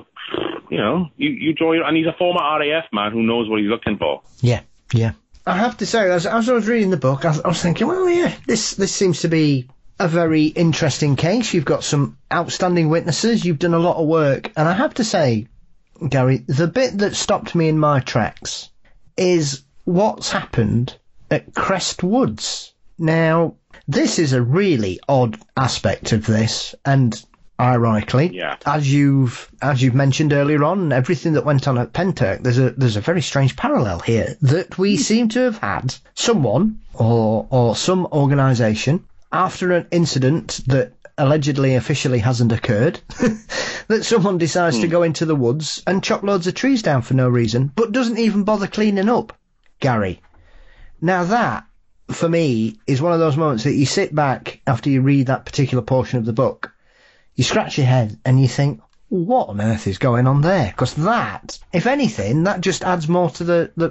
you draw your... And he's a former RAF man who knows what he's looking for. Yeah, yeah. I have to say, as I was reading the book, I was thinking, well, yeah, this seems to be a very interesting case. You've got some outstanding witnesses. You've done a lot of work. And I have to say, Gary, the bit that stopped me in my tracks is what's happened at Crest Woods. Now, this is a really odd aspect of this, and ironically, as you've mentioned earlier on, everything that went on at Pentec, there's a very strange parallel here that we seem to have had someone or some organisation after an incident that allegedly officially hasn't occurred, that someone decides to go into the woods and chop loads of trees down for no reason, but doesn't even bother cleaning up, Gary. Now that, for me, is one of those moments that you sit back after you read that particular portion of the book, you scratch your head and you think, what on earth is going on there? Because that, if anything, that just adds more to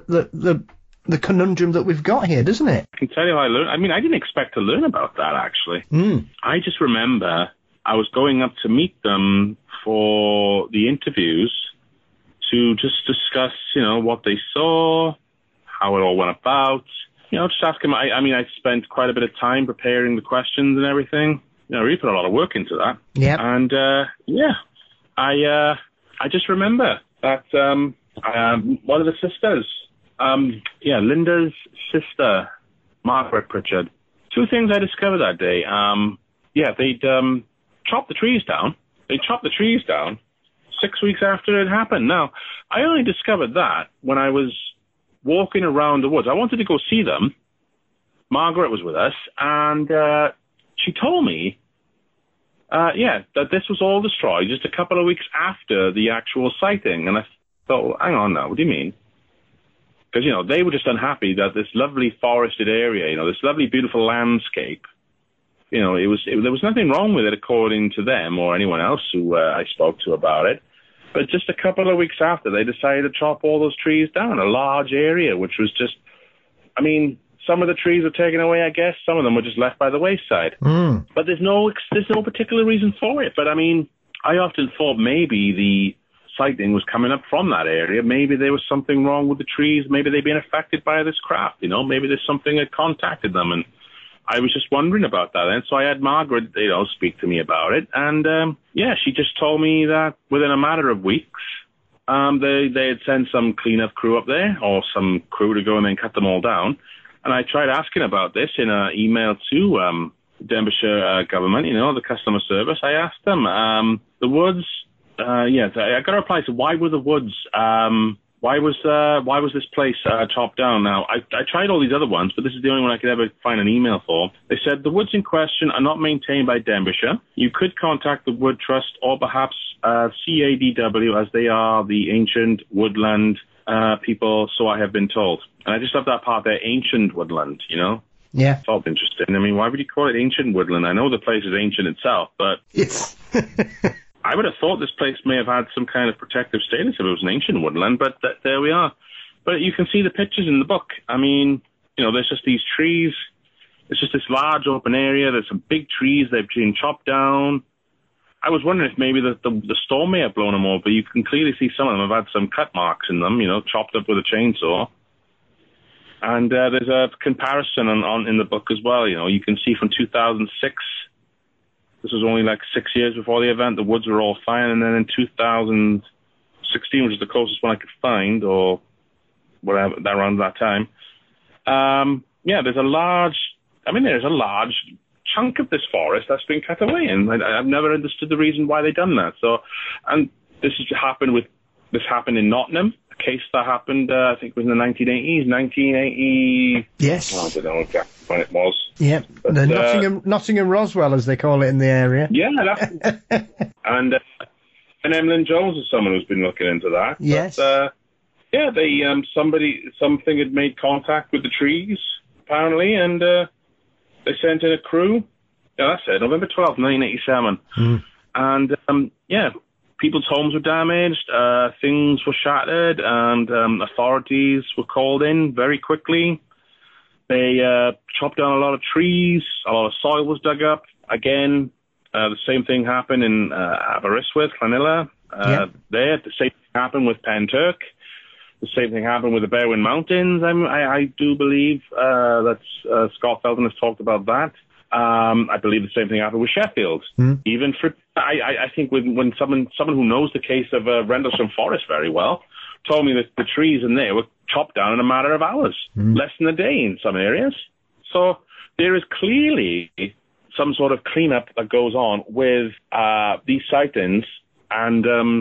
the conundrum that we've got here, doesn't it? I can tell you how I learned. I mean, I didn't expect to learn about that, actually. I just remember I was going up to meet them for the interviews to just discuss, what they saw, how it all went about. Just ask them. I spent quite a bit of time preparing the questions and everything. Really put a lot of work into that. Yeah. And, I just remember that one of the sisters, Linda's sister, Margaret Pritchard. Two things I discovered that day. They'd chopped the trees down. They chopped the trees down 6 weeks after it happened. Now, I only discovered that when I was walking around the woods. I wanted to go see them. Margaret was with us, and she told me, that this was all destroyed just a couple of weeks after the actual sighting. And I thought, well, hang on now, what do you mean? Because, they were just unhappy that this lovely forested area, this lovely, beautiful landscape, there was nothing wrong with it according to them or anyone else who I spoke to about it. But just a couple of weeks after, they decided to chop all those trees down, a large area, which was just, some of the trees were taken away, I guess. Some of them were just left by the wayside. But there's no particular reason for it. But, I often thought maybe the sighting was coming up from that area. Maybe there was something wrong with the trees. Maybe they'd been affected by this craft, Maybe there's something that contacted them. And I was just wondering about that. And so I had Margaret, speak to me about it. And, she just told me that within a matter of weeks, They had sent some cleanup crew up there, or some crew to go and then cut them all down. And I tried asking about this in an email to Denbighshire government, the customer service. I asked them, the woods, I got a reply to why were the woods, why was this place chopped down? Now, I tried all these other ones, but this is the only one I could ever find an email for. They said the woods in question are not maintained by Denbighshire. You could contact the Wood Trust or perhaps CADW, as they are the ancient woodland people, so I have been told. And I just love that part there, ancient woodland, Yeah. Felt interesting. I mean, why would you call it ancient woodland? I know the place is ancient itself, but It's I would have thought this place may have had some kind of protective status if it was an ancient woodland, but there we are. But you can see the pictures in the book. I mean, there's just these trees. It's just this large open area. There's some big trees. They've been chopped down. I was wondering if maybe the storm may have blown them over, but you can clearly see some of them have had some cut marks in them, chopped up with a chainsaw. And there's a comparison in the book as well. You can see from 2006, this was only like 6 years before the event, the woods were all fine. And then in 2016, which is the closest one I could find, or whatever, around that time, there's a large chunk of this forest that's been cut away. And I've never understood the reason why they've done that. So, and this happened in Nottingham. Case that happened, I think it was in the 1980s. Yes. I don't know exactly when it was. Yeah, the Nottingham Roswell, as they call it in the area. Yeah, and Emlyn Jones is someone who's been looking into that. Yes. But, something had made contact with the trees, apparently, and they sent in a crew. Yeah, that's it, November 12th, 1987. And, people's homes were damaged, things were shattered, and authorities were called in very quickly. They chopped down a lot of trees, a lot of soil was dug up. Again, the same thing happened in Aberystwyth, Llanilla. There, the same thing happened with Penturk. The same thing happened with the Berwyn Mountains. I do believe that Scott Felton has talked about that. I believe the same thing happened with Sheffield. Even for, I think when someone who knows the case of Rendlesham Forest very well told me that the trees in there were chopped down in a matter of hours, less than a day in some areas. So there is clearly some sort of cleanup that goes on with these sightings and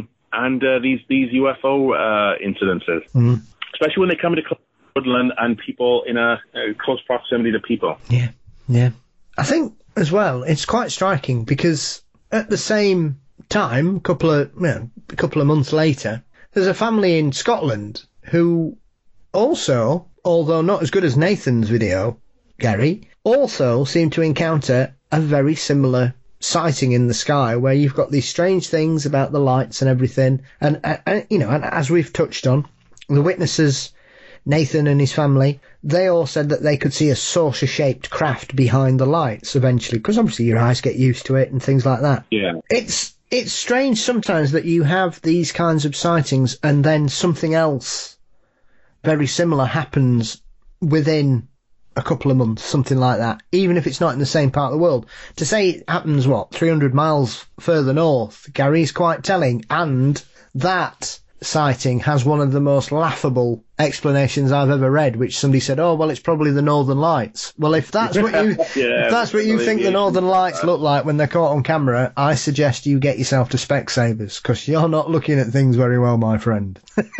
these UFO incidences, especially when they come into woodland and people in a close proximity to people. Yeah. I think, as well, it's quite striking because at the same time, a couple of months later, there's a family in Scotland who also, although not as good as Nathan's video, Gary, also seem to encounter a very similar sighting in the sky where you've got these strange things about the lights and everything. And as we've touched on, the witnesses, Nathan and his family, they all said that they could see a saucer-shaped craft behind the lights eventually, because obviously your eyes get used to it and things like that. Yeah. It's strange sometimes that you have these kinds of sightings and then something else very similar happens within a couple of months, something like that, even if it's not in the same part of the world. To say it happens, 300 miles further north, Gary, is quite telling, and that sighting has one of the most laughable explanations I've ever read, which somebody said, it's probably the Northern Lights. Well, if that's what you think the Northern Lights look like when they're caught on camera, I suggest you get yourself to Specsavers, because you're not looking at things very well, my friend.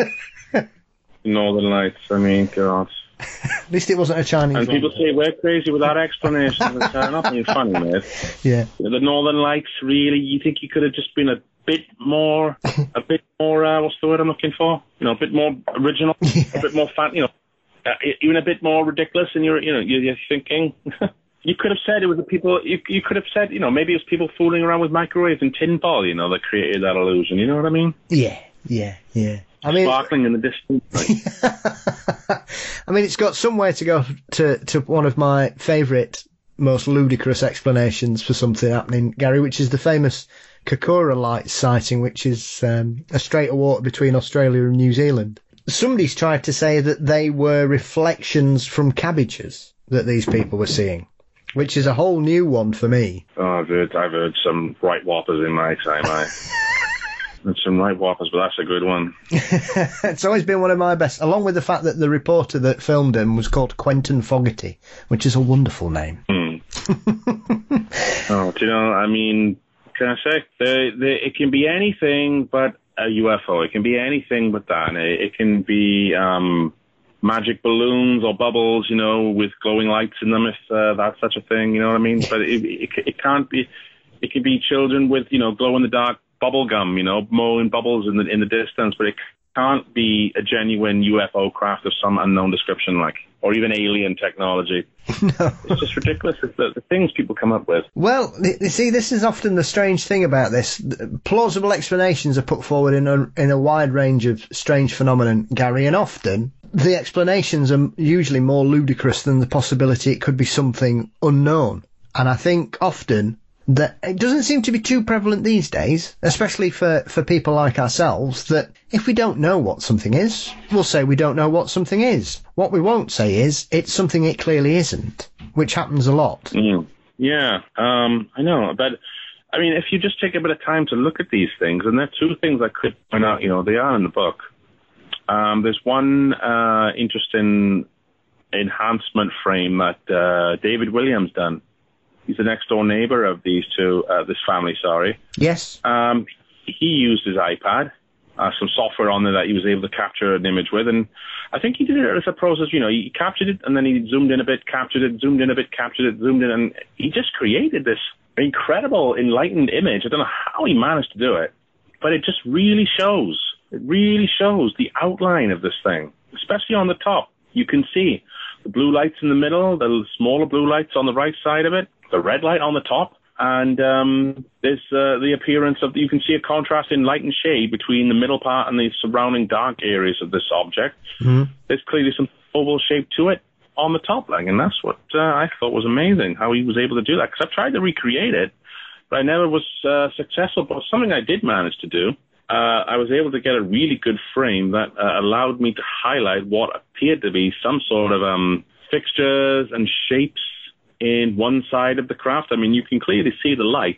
Northern Lights, I mean, God. At least it wasn't a Chinese And people say we're crazy with that explanation. It's not being funny, mate. Yeah. The Northern Lights, really, you think you could have just been a bit more, what's the word I'm looking for? A bit more original, a bit more fun, even a bit more ridiculous in your thinking. You could have said it was the people, you could have said, maybe it was people fooling around with microwaves and tinfoil, that created that illusion, you know what I mean? Yeah. I mean, sparkling in the distance. I mean, it's got somewhere to go to one of my favourite, most ludicrous explanations for something happening, Gary, which is the famous Kokura Lights sighting, which is a strait of water between Australia and New Zealand. Somebody's tried to say that they were reflections from cabbages that these people were seeing, which is a whole new one for me. Oh, I've heard some right whoppers in my time, It's some right whoppers, but that's a good one. It's always been one of my best, along with the fact that the reporter that filmed him was called Quentin Fogarty, which is a wonderful name. Oh, do you know, I mean, can I say, it can be anything but a UFO. It can be anything but that. It can be magic balloons or bubbles, you know, with glowing lights in them, if that's such a thing, you know what I mean? But it can't be. It can be children with, you know, glow-in-the-dark bubble gum, you know, blowing bubbles in the distance, but it can't be a genuine UFO craft of some unknown description, like, or even alien technology. No. It's just ridiculous. It's the things people come up with. Well, you see, this is often the strange thing about this. Plausible explanations are put forward in a wide range of strange phenomenon, Gary, and often the explanations are usually more ludicrous than the possibility it could be something unknown. And I think often that it doesn't seem to be too prevalent these days, especially for people like ourselves, that if we don't know what something is, we'll say we don't know what something is. What we won't say is it's something it clearly isn't, which happens a lot. Yeah, I know. But, I mean, if you just take a bit of time to look at these things, and there are two things I could point out, you know, they are in the book. There's one interesting enhancement frame that David Williams done. He's the next door neighbor of this family, sorry. Yes. He used his iPad, some software on there that he was able to capture an image with, and I think he did it as a process, you know, he captured it, and then he zoomed in a bit, captured it, zoomed in a bit, captured it, zoomed in, and he just created this incredible, enlightened image. I don't know how he managed to do it, but it just really shows. It really shows the outline of this thing, especially on the top. You can see the blue lights in the middle, the smaller blue lights on the right side of it, the red light on the top, and there's the appearance of, you can see a contrast in light and shade between the middle part and the surrounding dark areas of this object. Mm-hmm. There's clearly some oval shape to it on the top, like, and that's what I thought was amazing, how he was able to do that, because I've tried to recreate it, but I never was successful. But something I did manage to do, I was able to get a really good frame that allowed me to highlight what appeared to be some sort of fixtures and shapes in one side of the craft. I mean, you can clearly see the lights.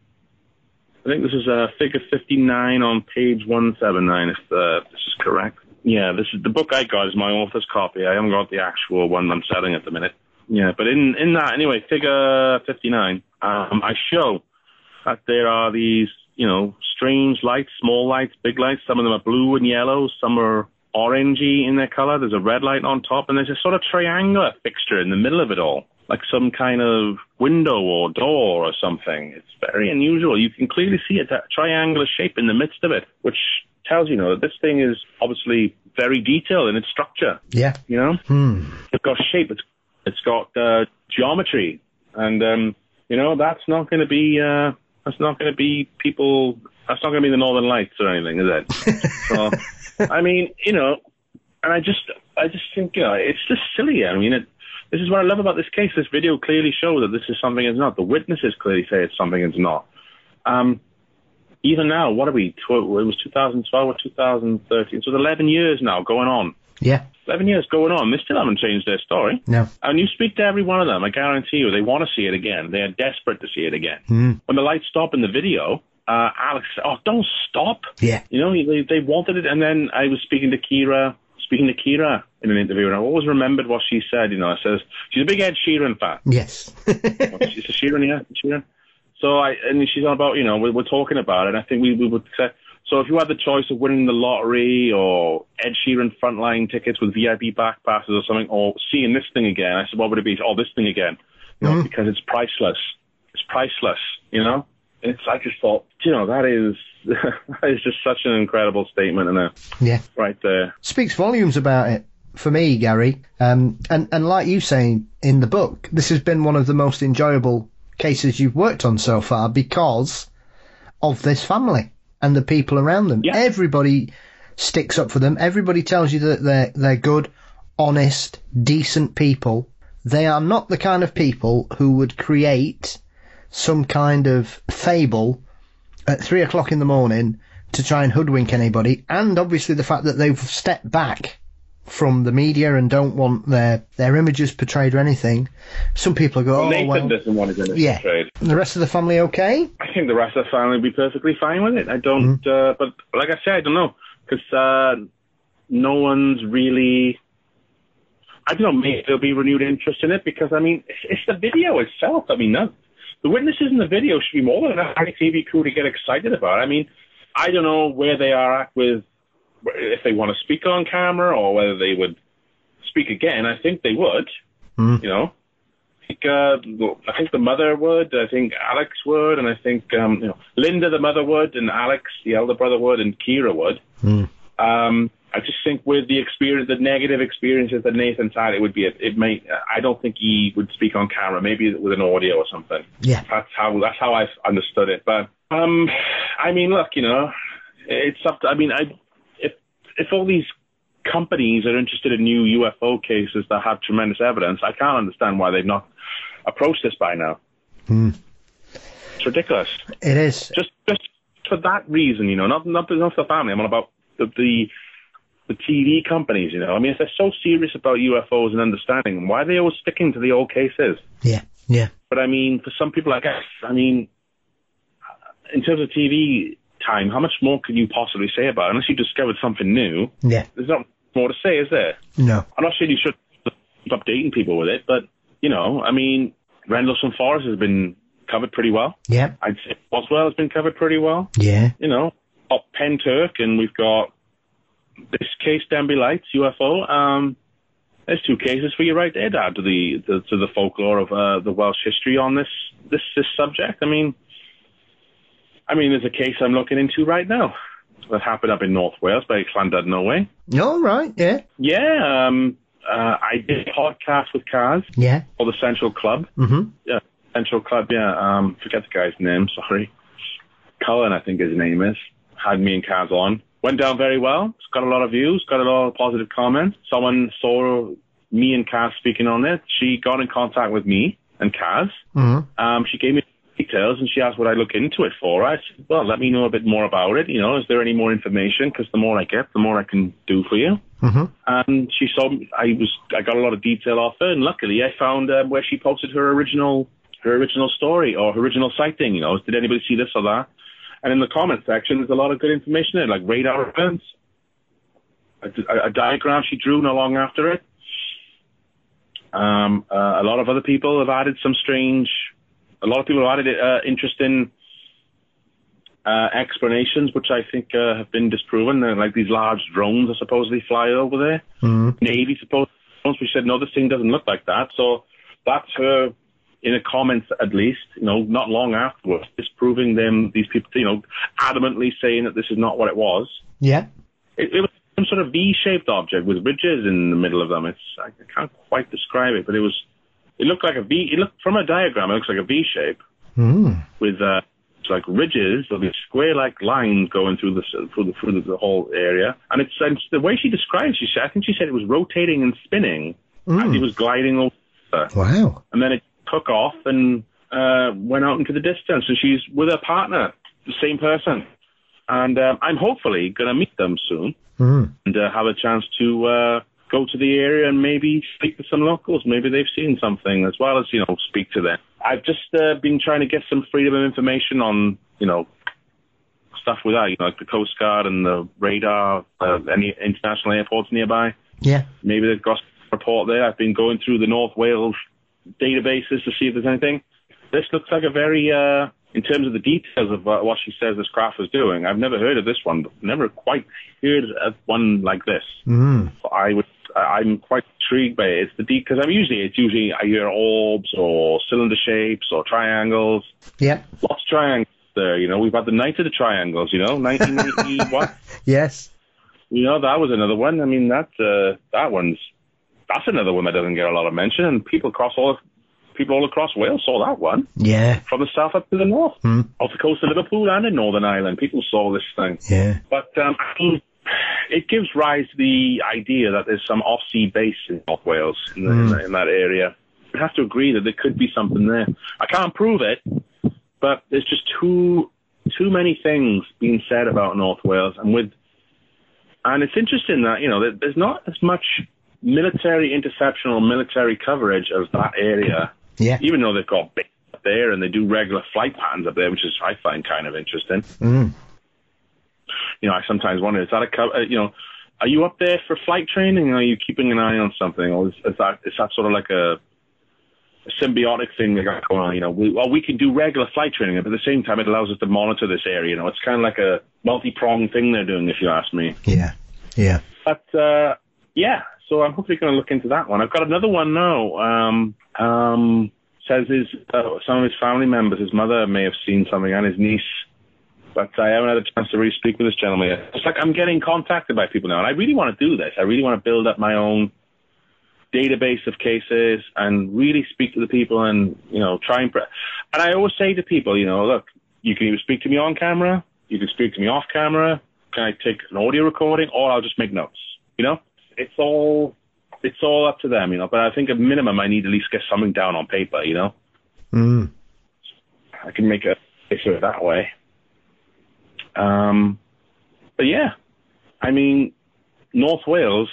I think this is figure 59 on page 179, if this is correct. Yeah, this is the book I got is my author's copy. I haven't got the actual one I'm selling at the minute. Yeah, but in that, anyway, figure 59, I show that there are these, you know, strange lights, small lights, big lights. Some of them are blue and yellow. Some are orangey in their color. There's a red light on top, and there's a sort of triangular fixture in the middle of it all, like some kind of window or door or something. It's very unusual. You can clearly see a triangular shape in the midst of it, which tells you, that this thing is obviously very detailed in its structure. Yeah. You know? It's got shape. It's got geometry. And, that's not going to be... That's not going to be people. That's not going to be the Northern Lights or anything, is it? So, I mean, and I just think, it's just silly. I mean, this is what I love about this case. This video clearly shows that this is something it's not. The witnesses clearly say it's something it's not. Even now, what are we? It was 2012 or 2013. So it's 11 years now going on. Yeah. 11 years going on. They still haven't changed their story. No. And you speak to every one of them, I guarantee you, they want to see it again. They are desperate to see it again. When the lights stop in the video, Alex said, "Oh, don't stop." Yeah. They wanted it. And then I was speaking to Kira in an interview, and I always remembered what she said. I says, she's a big Ed Sheeran fan. Yes. She's a Sheeran, yeah? Sheeran. So and she's on about, we're talking about it. I think we would say, so if you had the choice of winning the lottery or Ed Sheeran frontline tickets with VIP back passes or something, or seeing this thing again, I said, what would it be? Oh, this thing again. Because it's priceless. It's priceless, I just thought, that is just such an incredible statement, right there. Speaks volumes about it for me, Gary. And like you say in the book, this has been one of the most enjoyable cases you've worked on so far because of this family and the people around them. Yeah. Everybody sticks up for them. Everybody tells you that they're good, honest, decent people. They are not the kind of people who would create some kind of fable at 3:00 in the morning to try and hoodwink anybody. And obviously the fact that they've stepped back from the media and don't want their images portrayed or anything, some people go, Nathan doesn't want his image portrayed. And the rest of the family okay? I think the rest of the family would be perfectly fine with it. I don't, but like I said, I don't know, because no one's really, I don't know, maybe there'll be renewed interest in it, because, I mean, it's the video itself. I mean, the witnesses in the video should be more than enough for the TV crew to get excited about. I mean, I don't know where they are at with, if they want to speak on camera or whether they would speak again. I think they would, you know. I think the mother would, I think Alex would, and I think, you know, Linda, the mother, would, and Alex, the elder brother, would, and Kira would. I just think with the experience, the negative experiences that Nathan's had, it would be, I don't think he would speak on camera, maybe with an audio or something. Yeah. That's how I've understood it. But, I mean, look, you know, it's up to, I mean, if all these companies are interested in new UFO cases that have tremendous evidence, I can't understand why they've not approached this by now. It's ridiculous. It is. Just for that reason, you know, not for the family. I'm on about the TV companies, you know. I mean, if they're so serious about UFOs and understanding them, why are they always sticking to the old cases? Yeah. But I mean, for some people, I guess, I mean, in terms of TV time, how much more can you possibly say about it? Unless you discovered something new, there's not more to say, is there? No. I'm not sure you should keep updating people with it, but, you know, I mean, Rendlesham Forest has been covered pretty well. Yeah. I'd say Boswell has been covered pretty well. Yeah. You know, got Penn Turk, and we've got this case, Denby Lights, UFO. There's two cases for you right there, Dad, to the folklore of the Welsh history on this subject. I mean, there's a case I'm looking into right now that happened up in North Wales by Llandudno. Oh, right, yeah. Yeah, I did a podcast with Kaz. Yeah. Called the Central Club. Mm-hmm. Yeah, Central Club, yeah. Forget the guy's name, sorry. Cullen, I think his name is. Had me and Kaz on. Went down very well. It's got a lot of views, got a lot of positive comments. Someone saw me and Kaz speaking on it. She got in contact with me and Kaz. Mm-hmm. She gave me details, and she asked what I look into it for. I said, well, let me know a bit more about it. You know, is there any more information? Because the more I get, the more I can do for you. Mm-hmm. And she saw I got a lot of detail off her, and luckily I found where she posted her original story or her original sighting. You know, did anybody see this or that? And in the comment section, there's a lot of good information there, like radar events, a diagram she drew not long after it. A lot of other people have added a lot of people have added interesting explanations, which I think have been disproven. Like these large drones that supposedly fly over there. Mm-hmm. Navy supposedly, we said, no, this thing doesn't look like that. So that's her, in the comments at least, you know, not long afterwards, disproving these people, you know, adamantly saying that this is not what it was. Yeah. It was some sort of V-shaped object with ridges in the middle of them. I can't quite describe it, but it looked like a V. It looked, from a diagram, it looks like a V shape with it's like ridges of these square-like lines going through the whole area. And it's the way she described it, I think she said it was rotating and spinning as it was gliding over. Wow. And then it took off and went out into the distance. And she's with her partner, the same person. And I'm hopefully going to meet them soon and have a chance to go to the area and maybe speak to some locals. Maybe they've seen something, as well as, you know, speak to them. I've just been trying to get some freedom of information on, you know, stuff with that, you know, like the Coast Guard and the radar, any international airports nearby. Yeah. Maybe they've got a report there. I've been going through the North Wales databases to see if there's anything. This looks like a very, in terms of the details of what she says this craft was doing, I've never heard of this one, never quite heard of one like this. I'm quite intrigued by it. It's because it's usually I hear orbs or cylinder shapes or triangles. Yeah. Lots of triangles there, you know. We've had the Night of the Triangles, you know, 1980 what? Yes. You know, that was another one. I mean, that's another one that doesn't get a lot of mention, and people all across Wales saw that one. Yeah. From the south up to the north. Off the coast of Liverpool and in Northern Ireland, people saw this thing. Yeah. But I mean, it gives rise to the idea that there's some off-sea base in North Wales, in that area. I have to agree that there could be something there. I can't prove it, but there's just too many things being said about North Wales, and with And it's interesting that, there's not as much military interception or military coverage of that area. Yeah. Even though they've got base up there and they do regular flight patterns up there, which is, I find, kind of interesting. Mm. I sometimes wonder, is that are you up there for flight training, or are you keeping an eye on something? Or is that sort of like a symbiotic thing they got going on? We can do regular flight training, but at the same time, it allows us to monitor this area. It's kind of like a multi-pronged thing they're doing, if you ask me. Yeah. But, so I'm hopefully going to look into that one. I've got another one now. Says some of his family members, his mother may have seen something, and his niece, but I haven't had a chance to really speak with this gentleman yet. It's like I'm getting contacted by people now, and I really want to do this. I really want to build up my own database of cases and really speak to the people and, try and... And I always say to people, look, you can either speak to me on camera, you can speak to me off camera, can I take an audio recording, or I'll just make notes, It's all up to them, but I think at minimum I need to at least get something down on paper, Mm. I can make a case of it that way. But yeah, I mean, North Wales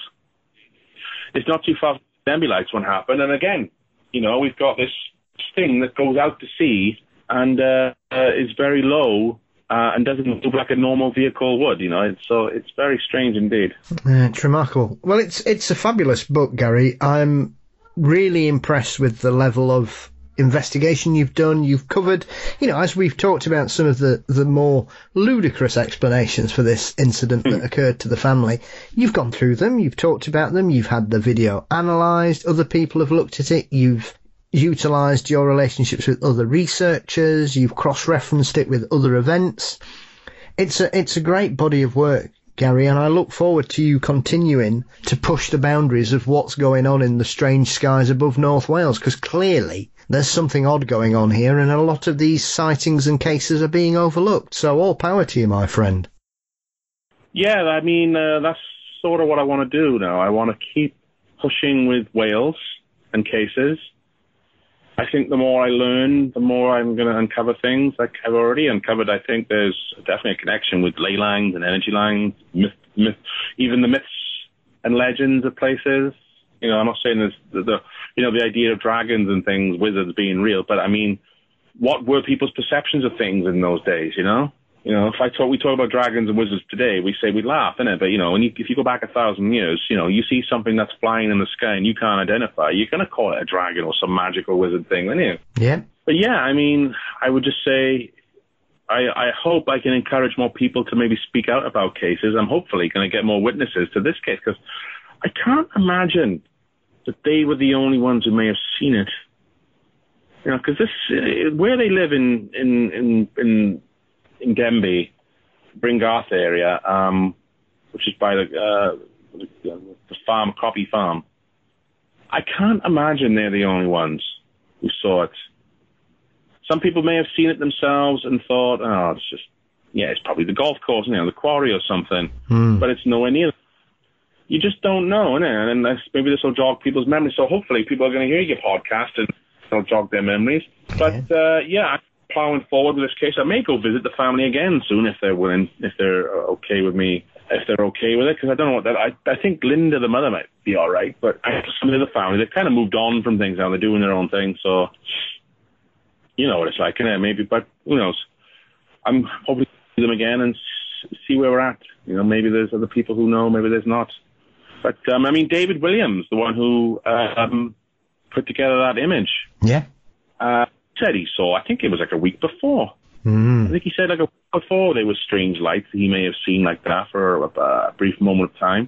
is not too far from the Denby Lights one happened. And again, we've got this thing that goes out to sea and is very low and doesn't move like a normal vehicle would, So it's very strange indeed. It's remarkable. Well, it's a fabulous book, Gary. I'm really impressed with the level of investigation you've done. You've covered, as we've talked about some of the more ludicrous explanations for this incident that occurred to the family. You've gone through them, you've talked about them, you've had the video analysed, other people have looked at it, you've utilised your relationships with other researchers, you've cross-referenced it with other events. It's a great body of work, Gary, and I look forward to you continuing to push the boundaries of what's going on in the strange skies above North Wales, because clearly there's something odd going on here, and a lot of these sightings and cases are being overlooked. So all power to you, my friend. Yeah, I mean, that's sort of what I want to do now. I want to keep pushing with Wales and cases. I think the more I learn, the more I'm going to uncover things. Like I've already uncovered, I think there's definitely a connection with ley lines and energy lines, even the myths and legends of places. I'm not saying there's the idea of dragons and things, wizards being real, but I mean, what were people's perceptions of things in those days, If we talk about dragons and wizards today, we say we laugh, innit? But, if you go back 1,000 years, you see something that's flying in the sky and you can't identify, you're going to call it a dragon or some magical wizard thing, aren't you? Yeah. But yeah, I mean, I would just say, I hope I can encourage more people to maybe speak out about cases. I'm hopefully going to get more witnesses to this case, because I can't imagine that they were the only ones who may have seen it. Because where they live in Denby, Bringarth area, which is by the farm, Coppy Farm. I can't imagine they're the only ones who saw it. Some people may have seen it themselves and thought, it's probably the golf course, the quarry or something, but it's nowhere near. You just don't know, innit? And maybe this will jog people's memories. So hopefully people are going to hear your podcast and it'll jog their memories. But I'm plowing forward with this case. I may go visit the family again soon if they're willing, if they're okay with me, if they're okay with it, because I don't know what that. I think Linda, the mother, might be all right, but some of the family, they've kind of moved on from things now. They're doing their own thing, so you know what it's like, innit? Maybe, but who knows? I'm hoping to see them again and see where we're at. Maybe there's other people who know, maybe there's not. But I mean, David Williams, the one who put together that image. Yeah. Said he saw, I think it was like a week before. I think he said like a week before there was strange lights he may have seen like that for a brief moment of time.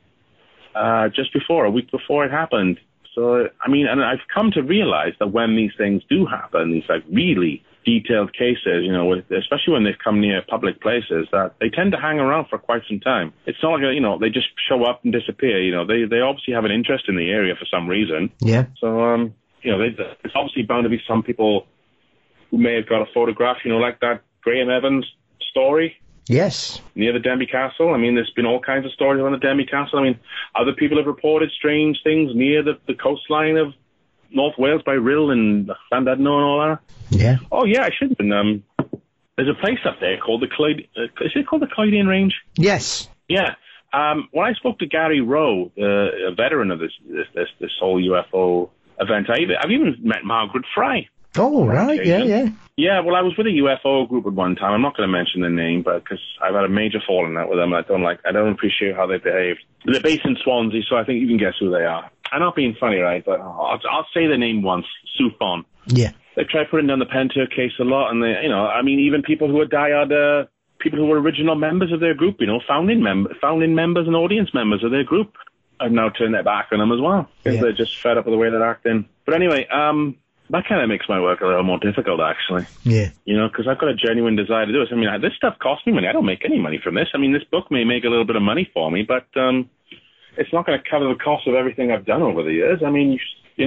Just before, a week before it happened. So, I mean, and I've come to realize that when these things do happen, these like really detailed cases, especially when they've come near public places, that they tend to hang around for quite some time. It's not like, they just show up and disappear. They obviously have an interest in the area for some reason. Yeah. So, there's obviously bound to be some people who may have got a photograph, like that Graham Evans story. Yes. Near the Denby Castle. I mean, there's been all kinds of stories on the Denby Castle. I mean, other people have reported strange things near the coastline of North Wales by Rhyl and Llandudno and all that. Yeah. Oh, yeah, I should have been. There's a place up there called is it called the Clydean Range? Yes. Yeah. When I spoke to Gary Rowe, a veteran of this whole UFO event, I've even met Margaret Fry. Oh, right, yeah. Yeah, well, I was with a UFO group at one time. I'm not going to mention the name, but because I've had a major falling out with them, I don't appreciate how they behaved. They're based in Swansea, so I think you can guess who they are. I'm not being funny, right? But I'll say the name once. Sue Fon. Yeah. They try putting down the Pentur case a lot, and they, even people who are diehard, people who were original members of their group, founding members and audience members of their group, have now turned their back on them as well because they're just fed up with the way they're acting. But anyway, that kind of makes my work a little more difficult, actually. Yeah. Because I've got a genuine desire to do this. I mean, this stuff costs me money. I don't make any money from this. I mean, this book may make a little bit of money for me, but it's not going to cover the cost of everything I've done over the years. I mean,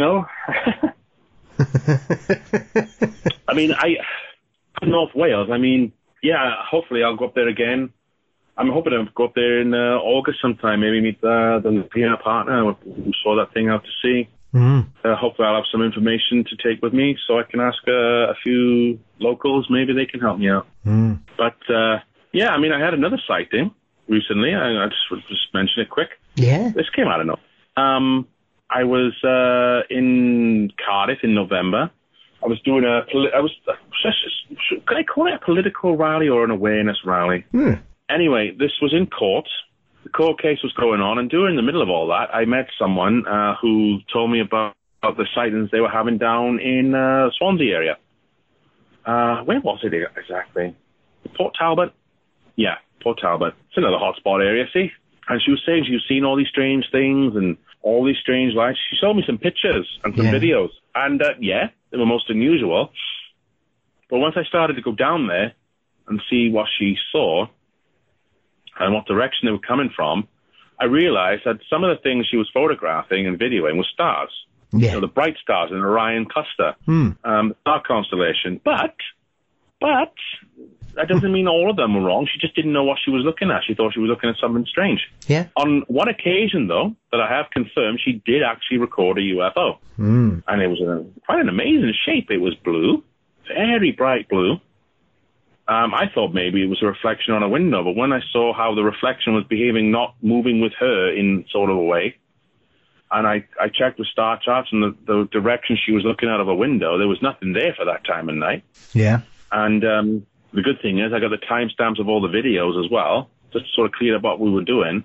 I mean, North Wales, I mean, yeah, hopefully I'll go up there again. I'm hoping to go up there in August sometime, maybe meet the Latino partner who saw that thing out to sea. Hopefully I'll have some information to take with me so I can ask a few locals. Maybe they can help me out. But, yeah, I mean, I had another sighting recently. I just mention it quick. Yeah. This came out of nowhere. I was in Cardiff in November. I was doing can I call it a political rally or an awareness rally? Anyway, this was in court. The court case was going on, and during the middle of all that, I met someone who told me about the sightings they were having down in the Swansea area. Where was it exactly? Port Talbot? Yeah, Port Talbot. It's another hotspot area, see? And she was saying she was seeing all these strange things and all these strange lights. She showed me some pictures and some videos. And, they were most unusual. But once I started to go down there and see what she saw and what direction they were coming from, I realized that some of the things she was photographing and videoing were stars. Yeah. The bright stars in Orion cluster, star constellation. But that doesn't mean all of them were wrong. She just didn't know what she was looking at. She thought she was looking at something strange. Yeah. On one occasion, though, that I have confirmed, she did actually record a UFO. And it was quite an amazing shape. It was blue, very bright blue. I thought maybe it was a reflection on a window, but when I saw how the reflection was behaving, not moving with her in sort of a way, and I checked the star charts and the direction she was looking out of a window, there was nothing there for that time of night. Yeah. And the good thing is I got the timestamps of all the videos as well, just to sort of clear up what we were doing.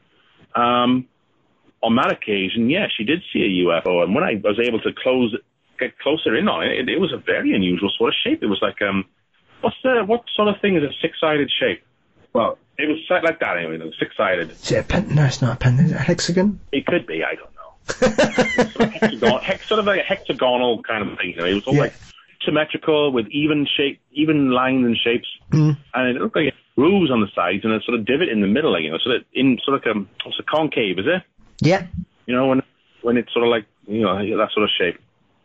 On that occasion, yeah, she did see a UFO, and when I was able to get closer in on it, it was a very unusual sort of shape. It was like, what sort of thing is a six-sided shape? Well, it was like that anyway, six-sided. Is it a pen? No, it's not a pen. Is it a hexagon? It could be, I don't know. Sort of like a hexagonal kind of thing. It was all like symmetrical with even lines and shapes, and it looked like grooves on the sides and a sort of divot in the middle, sort of what's a concave, is it? Yeah. When it's sort of like that sort of shape.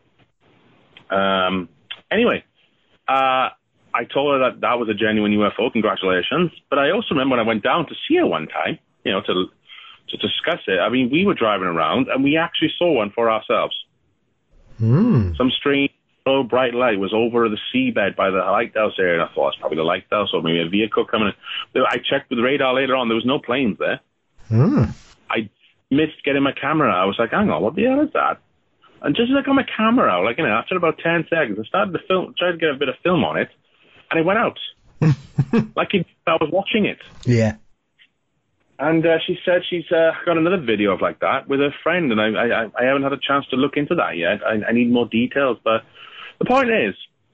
Anyway, I told her that was a genuine UFO. Congratulations. But I also remember when I went down to see her one time, to discuss it. I mean, we were driving around and we actually saw one for ourselves. Some strange, bright light was over the seabed by the lighthouse area, and I thought it's probably the lighthouse or maybe a vehicle coming in. I checked with the radar later on. There was no planes there. I missed getting my camera. I was like, hang on, what the hell is that? And just as I got my camera out, after about 10 seconds, I started to film, tried to get a bit of film on it, and it went out. I was watching it. Yeah. And she said she's got another video of like that with her friend, and I haven't had a chance to look into that yet. I need more details, but the point is,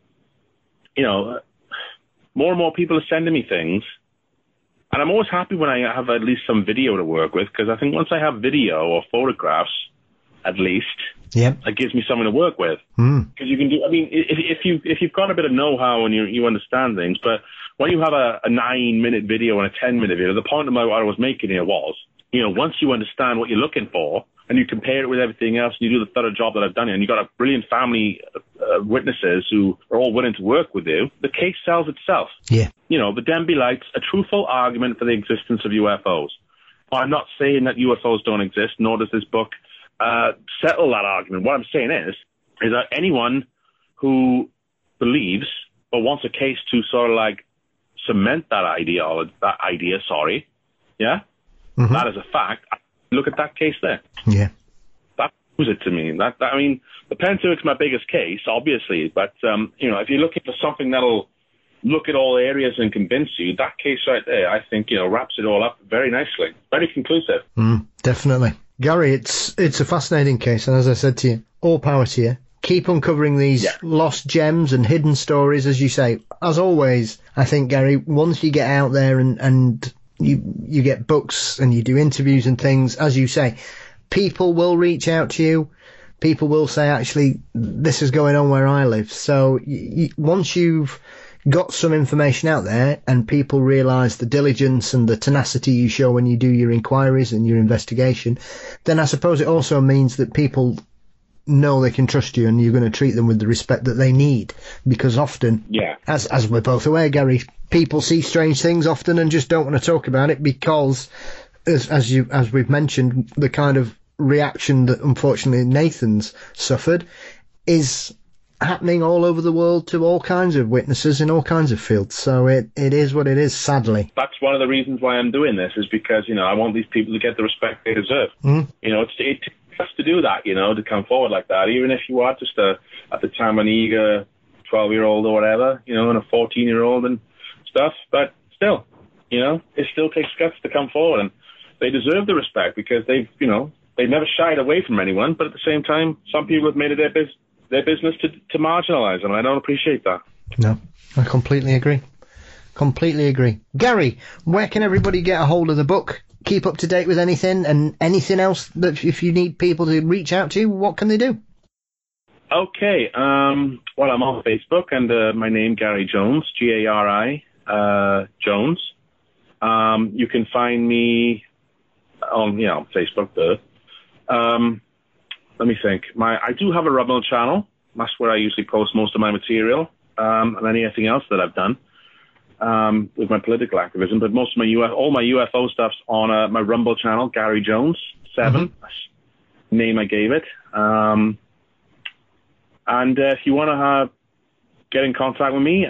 more and more people are sending me things, and I'm always happy when I have at least some video to work with, because I think once I have video or photographs, at least, that gives me something to work with. Because you can do, if you've got a bit of know-how and you understand things, but when you have a 9-minute video and a 10-minute video, the point of what I was making here was, once you understand what you're looking for and you compare it with everything else and you do the thorough job that I've done here, and you've got a brilliant family of witnesses who are all willing to work with you, the case sells itself. Yeah. The Denby Lights, a truthful argument for the existence of UFOs. I'm not saying that UFOs don't exist, nor does this book settle that argument. What I'm saying is that anyone who believes or wants a case to sort of like cement that idea, That is a fact. Look at that case there. Yeah. That proves it to me. I mean, the Pentateuch's my biggest case, obviously, but, if you're looking for something that'll look at all areas and convince you, that case right there, I think, wraps it all up very nicely. Very conclusive. Definitely. Gary, it's a fascinating case, and as I said to you, all power to you. Keep uncovering these lost gems and hidden stories, as you say. As always, I think, Gary, once you get out there and you get books and you do interviews and things, as you say, people will reach out to you. People will say, actually, this is going on where I live. So once you've got some information out there and people realise the diligence and the tenacity you show when you do your inquiries and your investigation, then I suppose it also means that people know they can trust you and you're going to treat them with the respect that they need. Because often, as we're both aware, Gary, people see strange things often and just don't want to talk about it because, as we've mentioned, the kind of reaction that unfortunately Nathan's suffered is happening all over the world to all kinds of witnesses in all kinds of fields. So it is what it is, sadly. That's one of the reasons why I'm doing this, is because, I want these people to get the respect they deserve. It has to do that, to come forward like that, even if you are just at the time an eager 12-year-old or whatever, and a 14-year-old and stuff. But still, it still takes guts to come forward, and they deserve the respect because they've never shied away from anyone. But at the same time, some people have made it their business to marginalise them. I don't appreciate that. No, I completely agree. Gary, where can everybody get a hold of the book? Keep up to date with anything and anything else that if you need people to reach out to, what can they do? Okay. Well, I'm on Facebook under my name, Gary Jones, Gari Jones. You can find me on Facebook there. Let me think. I do have a Rumble channel. That's where I usually post most of my material and anything else that I've done with my political activism. But most of all my UFO stuff's on my Rumble channel, Gary Jones 7. That's the name I gave it. And if you want to get in contact with me,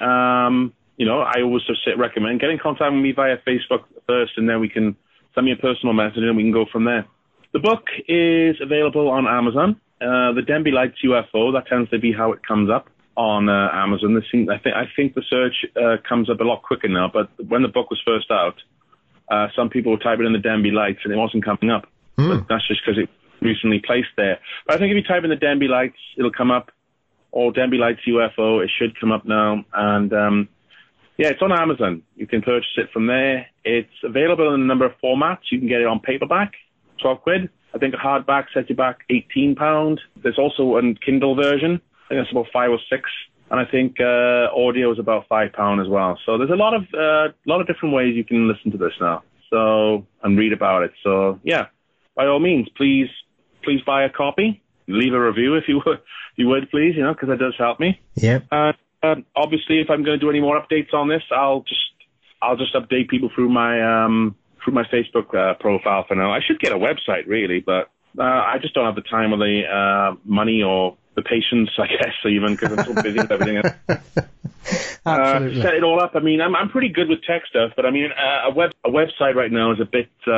I always just recommend get in contact with me via Facebook first, and then we can send me a personal message and we can go from there. The book is available on Amazon. The Denby Lights UFO, that tends to be how it comes up on Amazon. I think the search comes up a lot quicker now, but when the book was first out, some people were typing in the Denby Lights and it wasn't coming up. But that's just because it recently placed there. But I think if you type in the Denby Lights, it'll come up, or Denby Lights UFO, it should come up now. And it's on Amazon. You can purchase it from there. It's available in a number of formats. You can get it on paperback, 12 quid. I think a hardback sets you back £18. There's also a Kindle version. I think that's about 5 or 6. And I think audio is about £5 as well. So there's a lot of different ways you can listen to this now. So, and read about it. So yeah, by all means, please buy a copy. Leave a review if you would, please, because that does help me. Yeah. Obviously, if I'm going to do any more updates on this, I'll just update people through my Facebook profile for now. I should get a website, really, but I just don't have the time or the money or the patience, I guess, even, because I'm so busy with everything else. Absolutely. Set it all up. I mean, I'm pretty good with tech stuff, but I mean, a website right now is a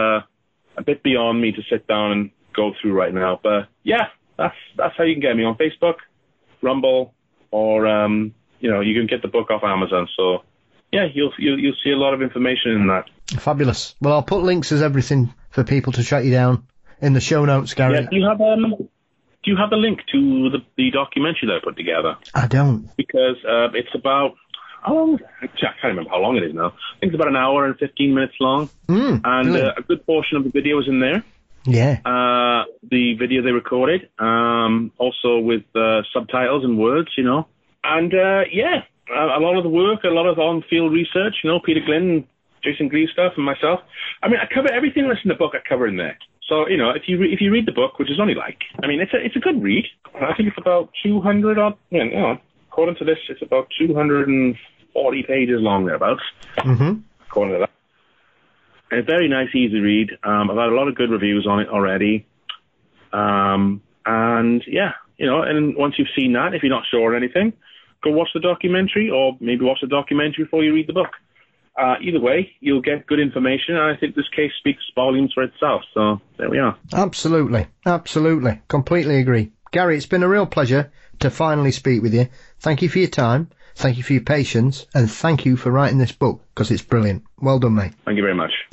bit beyond me to sit down and go through right now. But yeah, that's how you can get me on Facebook, Rumble, or you can get the book off Amazon. So yeah, you'll see a lot of information in that. Fabulous. Well, I'll put links as everything for people to track you down in the show notes, Gary. Yeah, do you have the link to the documentary that I put together? I don't. Because it's about, how long? I can't remember how long it is now. I think it's about an hour and 15 minutes long. And a good portion of the video is in there. Yeah. The video they recorded, also with subtitles and words, And a lot of the work, a lot of on-field research, Peter Glynn, Jason Griefstuff, and myself. I mean, I cover everything that's in the book. I cover in there. So if you read the book, which is only it's a good read. I think it's about 200 odd. According to this, it's about 240 pages long thereabouts. According to that, and it's very nice, easy read. I've had a lot of good reviews on it already. And yeah, and once you've seen that, if you're not sure or anything, go watch the documentary, or maybe watch the documentary before you read the book. either way, you'll get good information, and I think this case speaks volumes for itself. So there we are. Absolutely. Completely agree. Gary, it's been a real pleasure to finally speak with you. Thank you for your time. Thank you for your patience. And thank you for writing this book, because it's brilliant. Well done, mate. Thank you very much.